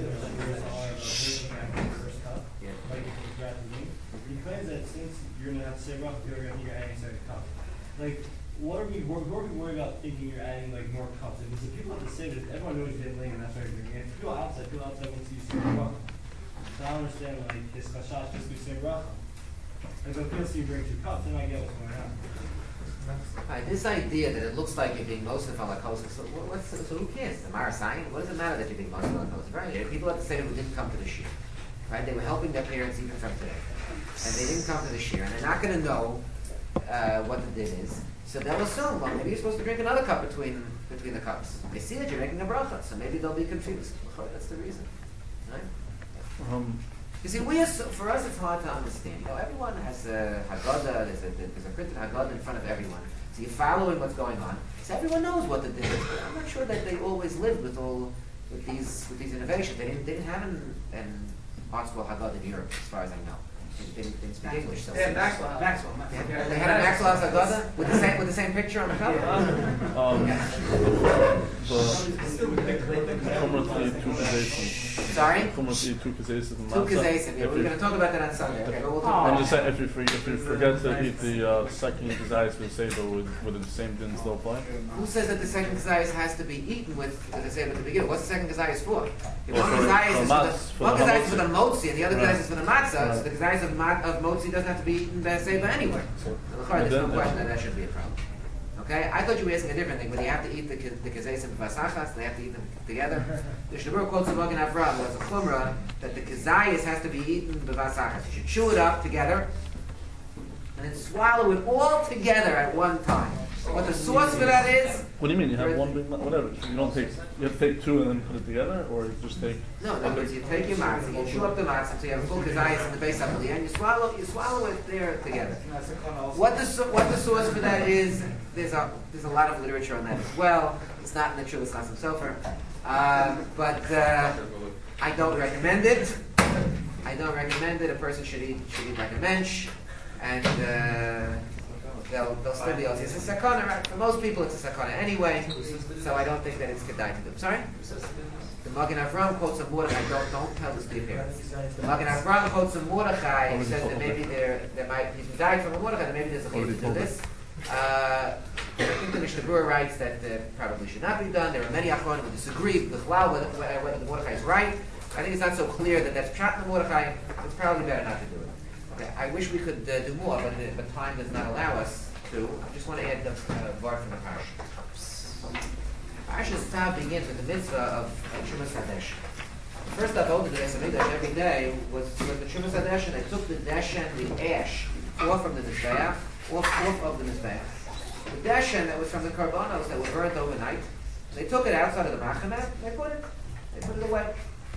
Yeah. Like if you grab the meat, he claims that since you're gonna have to say rough, you're gonna you're adding second cup. Like, what are we what are we worried about thinking you're adding like more cups? And because the people at the say that everyone knows you didn't lean and that's why you're doing it. If people outside, people outside want to see you say rough. So I don't understand like his chashash just to say rough. Like when people see you bring two cups, then I get what's going on. Right, this idea that it looks like you're being most of alakosis, so, what's, so who cares? The Marasayan? What does it matter that you're being most of alakosis? Right? There are people at the Seder who didn't come to the shir. Right? They were helping their parents even from today. And they didn't come to the shir, and they're not going to know uh, what the din is. So they'll assume, well, maybe you're supposed to drink another cup between between the cups. They see that you're making a bracha, so maybe they'll be confused. That's the reason. Right? Um, You see, we assume, for us it's hard to understand. You know, everyone has a Haggadah, there's a, there's a printed Haggadah in front of everyone. So you're following what's going on. So everyone knows what the din is. But I'm not sure that they always lived with all with these with these innovations. They didn't, they didn't have an, an art school Haggadah in Europe, as far as I know. They didn't, they didn't speak English. So Yeah, Maxwell, Maxwell. they had, they had a Maxwell's Haggadah with the same with the same picture on the cover. um, Chumrah to eat two kazesim. Sorry? Chumrah to eat two kazesim and Two matzah. kazesim. Yeah, If we're you- going to talk about that on Sunday. Okay, but we'll talk I'm about just that. saying, if you, for, if you forget to eat the uh, second kazayis with seder, would, would the same din still apply? Who says that the second kazayis has to be eaten with the kazayis at the beginning? What's the second kazayis for? If Well, one for- kazayis for is matz- for for the, one the kazayis is for the hamotzi. motzi and the other Right. kazayis is for the matzah, so Right. the kazayis of, ma- of motzi doesn't have to be eaten by seder anyway. So, So the there's no then- question that that should be a problem. Okay, I thought you were asking a different thing, but you have to eat the the kazayis and vasachas. They have to eat them together. The Shneimur quotes the Magen Avraham was a chumrah that the kazayis has to be eaten b'vasachas. You should chew it up together and then swallow it all together at one time. What the source for that is? What do you mean? You have one big, ma- whatever. You don't take, you have to take two and then put it together, or you just take. No, in other words, you take your matzah, you chew up the matzah, so you have full kazayis in the base of the end. You swallow, you swallow it there together. What the so- what the source for that is? There's a there's a lot of literature on that as well. It's not in the Chuvas Chasam Sofer, um, but uh, I don't recommend it. I don't recommend it. A person should eat should eat like a mensch, and uh, they'll they'll spend the It's a sakana, right? For most people, it's a sakana anyway. So I don't think that it's kedai to do. Sorry. The Magen Avraham quotes a Mordechai. Don't don't tell this to your parents. The Magen Avraham quotes a Mordechai. He says that maybe there there might he's died from a Mordechai. That maybe there's a way to do this. Uh, I think the Mishnah Berurah writes that uh, probably should not be done. There are many Achronim who disagree with Chlal whether, whether the Mordechai is right. I think it's not so clear that that's Pshat in the Mordechai. It's probably better not to do it. Okay, I wish we could uh, do more, but, uh, but time does not allow us to. I just want to add the uh, bar from the Parsha. Parsha's Tav begins with the mitzvah of Shumas Hadesh. The first avodah that Beis Hamikdash every day was with the Shumas Hadesh, and they took the deshen, the ash, off from the mizbeach, off, off of the mizbeach. The deshen that was from the karbanos that were burnt overnight, they took it outside of the machaneh, they put it, they put it away.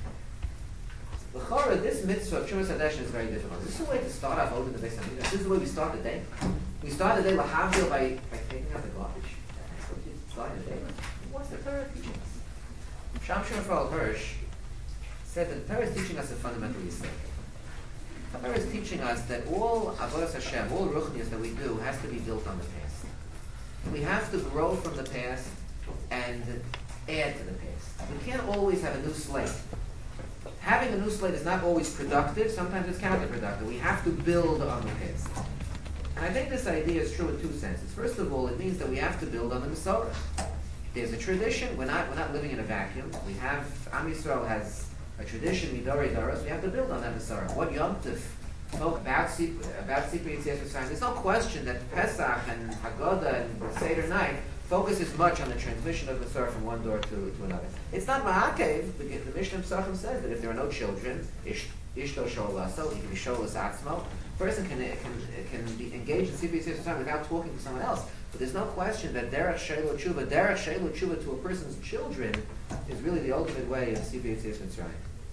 The Chorah, this mitzvah of Shumas Hadesh is very difficult. This is the way to start our vote in the Beis Hamikdash. This is the way we start the day. We start the day lahavdil by by taking out the garbage. That's what you start the day. What's the Torah teaching us? Sham Shimon Hirsch said that the Torah is teaching us a fundamental mistake. The Torah is teaching us that all avodas Hashem, all ruchnias that we do, has to be built on the past. We have to grow from the past and add to the past. We can't always have a new slate. Having a new slate is not always productive. Sometimes it's counterproductive. We have to build on the past. And I think this idea is true in two senses. First of all, it means that we have to build on the Masorah. There's a tradition. We're not we're not living in a vacuum. We have Am Yisrael has a tradition, Midori Doros. We have to build on that Masorah. What Yom Tov spoke about about Sipur Yetzias Mitzrayim. There's no question that Pesach and Haggadah and Seder night focuses much on the transmission of Masorah from one door to, to another. It's not Ma'akev. The, the Mishnah Pesachim says that if there are no children, ish, Ishto Sholaso, he can be Sholas Atzmo. A person can, can, can be engaged in Sipur Yetzias Mitzrayim without talking to someone else. But there's no question that Derech Shelo Tshuva, Derech Shelo Tshuva to a person's children is really the ultimate way of Sipur Yetzias Mitzrayim.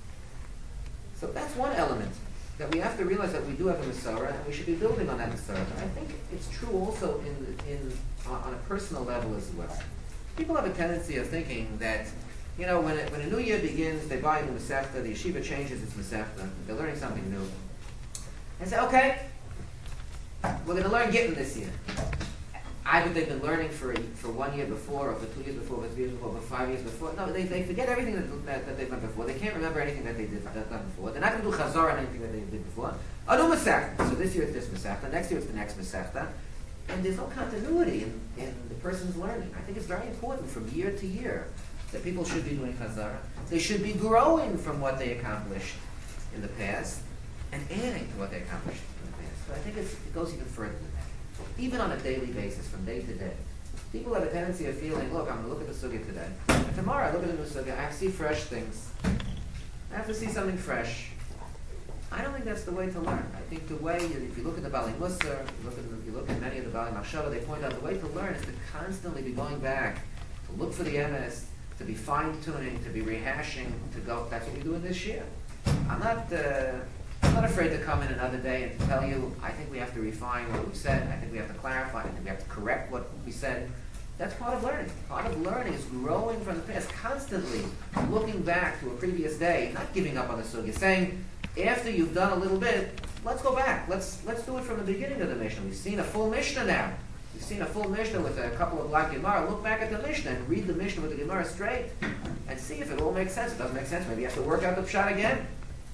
So that's one element, that we have to realize that we do have a Masorah, and we should be building on that Masorah. But I think it's true also in, in, on a personal level as well. People have a tendency of thinking that, you know, when, it, when a new year begins, they buy a new Masechta, the yeshiva changes its Masechta, they're learning something new. And say, okay, we're going to learn Gittin this year. Either they've been learning for for one year before, or for two years before, or for three years before, or for five years before. No, they, they forget everything that, that, that they've done before. They can't remember anything that they did that done before. They're not going to do chazar on anything that they did before. A new Masechta. So this year it's this Masechta, next year it's the next Masechta. And there's no continuity in, in the person's learning. I think it's very important from year to year that people should be doing chazara. They should be growing from what they accomplished in the past and adding to what they accomplished in the past. But I think it's, it goes even further than that. Even on a daily basis, from day to day. People have a tendency of feeling, look, I'm going to look at the sugya today. And tomorrow I look at the new sugya, I see fresh things. I have to see something fresh. I don't think that's the way to learn. I think the way, if you look at the Bali Musar, you look at, the, you look at many of the Bali Machshava, they point out the way to learn is to constantly be going back, to look for the M S, to be fine-tuning, to be rehashing, to go, that's what we do in this year. I'm not, uh, I'm not afraid to come in another day and to tell you, I think we have to refine what we said, I think we have to clarify, I think we have to correct what we said. That's part of learning. Part of learning is growing from the past, constantly looking back to a previous day, not giving up on the sugya, saying, after you've done a little bit, let's go back. Let's let's do it from the beginning of the Mishnah. We've seen a full Mishnah now. You've seen a full Mishnah with a couple of black Gemara. Look back at the Mishnah and read the Mishnah with the Gemara straight and see if it all makes sense. If it doesn't make sense, maybe you have to work out the pshat again.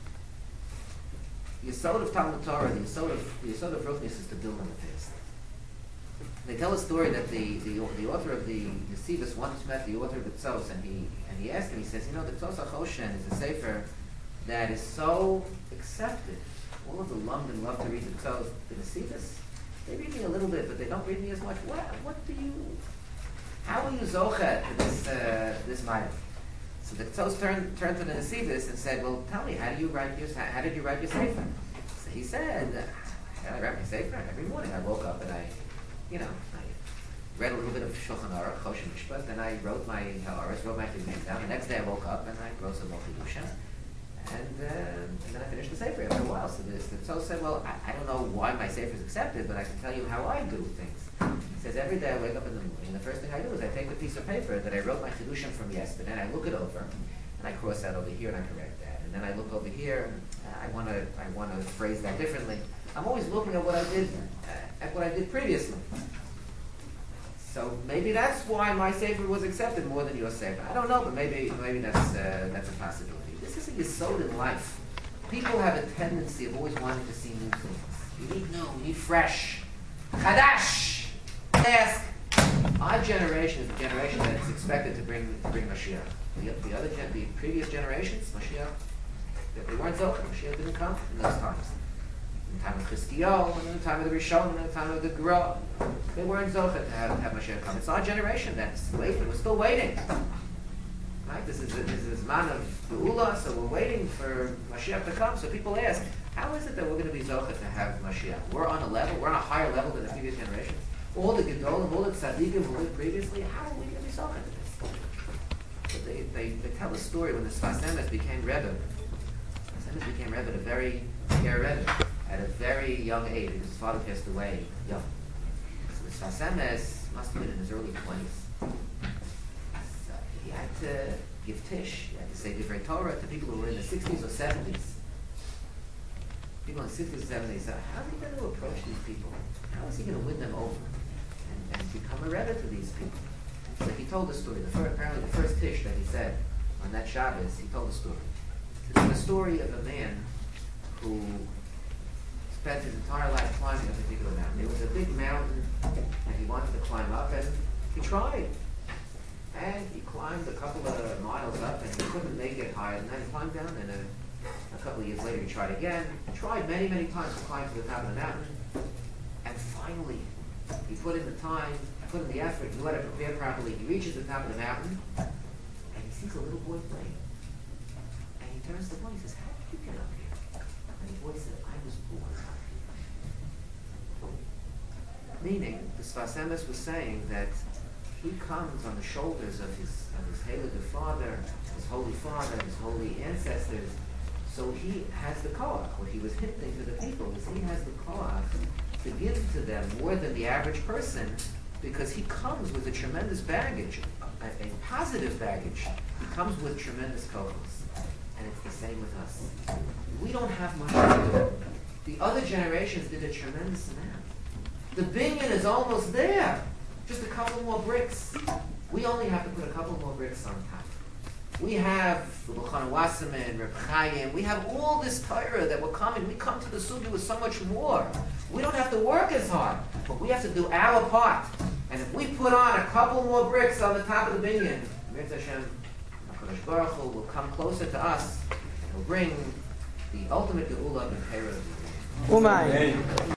The Yesod of Talmud Torah, the Yesod of, the Yesod of Ruchnis is to build on the past. They tell a story that the, the, the author of the Yesivas once met the author of the Tzos, and he, and he asked him, he says, you know, the Tzos HaChoshen is a sefer that is so accepted. All of the London love to read the Tzos, the Yesivas. They read me a little bit, but they don't read me as much. What, what do you, how are you zochet to this, uh, this Ma'at? So the Tzos turned, turned to the Yesivas and said, well, tell me, how do you write your, how did you write your sefer? So he said, I write my sefer every morning. I woke up and I, you know, I read a little bit of Shulchan Aruch, Choshen Mishpat, then I wrote my Ha'aretz, wrote my Chiddushim down. The next day I woke up and I wrote some more Chiddushim. And, uh, and then I finished the Sefer after a while. So the Tzos said, well, I, I don't know why my Sefer is accepted, but I can tell you how I do things. He says, every day I wake up in the morning, and the first thing I do is I take the piece of paper that I wrote my Chiddushim from yesterday, and I look it over, and I cross that over here, and I correct that. And then I look over here, and I want to I want to phrase that differently. I'm always looking at what I did, uh, at what I did previously. So maybe that's why my Sefer was accepted more than your Sefer. I don't know, but maybe maybe that's uh, that's a possibility. This is a yesod in life. People have a tendency of always wanting to see new things. You need new, you need fresh. Chadash! Ask. Our generation is a generation that is expected to bring to bring Mashiach. The, the other gen, the previous generations, Mashiach, they weren't zocheh. Mashiach didn't come in those times. In the time of Chizkiyahu, in the time of the Rishon, in the time of the Gra, they weren't zocheh to have, have Mashiach come. It's our generation that's waiting. We're still waiting. Right? This is a, this is a man of Geula, so we're waiting for Mashiach to come. So people ask, how is it that we're going to be zocheh to have Mashiach? We're on a level, we're on a higher level than the previous generations. All the Gedolim, all the Tzaddikim who lived previously, how are we going to be zocheh to this? But they, they, they tell a story when the Sfas Emes became Rebbe. Sfas Emes became Rebbe at a very young Rebbe, at a very young age. His father passed away young. So the Sfas Emes must have been in his early twenties. So he had to give Tish, he had to say Divrei Torah to people who were in the sixties or seventies. People in the sixties or seventies said, how is he going to approach these people? How is he going to win them over and, and become a Rebbe to these people? So he told the story. The first, apparently the first Tish that he said on that Shabbos, he told the story. It's the story of a man who spent his entire life climbing a particular mountain. It was a big mountain, and he wanted to climb up, and he tried. And he climbed a couple of miles up, and he couldn't make it higher than that. He climbed down, and a, a couple of years later he tried again. He tried many, many times to climb to the top of the mountain. And finally, he put in the time, put in the effort, he let it prepare properly. He reaches the top of the mountain, and he sees a little boy playing. And he turns to the boy and says, how did you get up here? And the boy said, I was born up here. Meaning, the Sfas Emes was saying that he comes on the shoulders of his of his Heilige Father, his Holy Father, his holy ancestors. So he has the koach. What he was hinting to the people is he has the koach to give to them more than the average person, because he comes with a tremendous baggage, a, a positive baggage. He comes with tremendous koachos. And it's the same with us. We don't have much to do. The other generations did a tremendous amount. The binyan is almost there. Just a couple more bricks. We only have to put a couple more bricks on top. We have Rabbi Wasserman, Reb Chaim. We have all this Torah that we're coming. We come to the Sugya with so much more. We don't have to work as hard, but we have to do our part. And if we put on a couple more bricks on the top of the binyan, Mirz Hashem, HaKadosh Baruch Hu will come closer to us and will bring the ultimate Geula in Torah. Umay.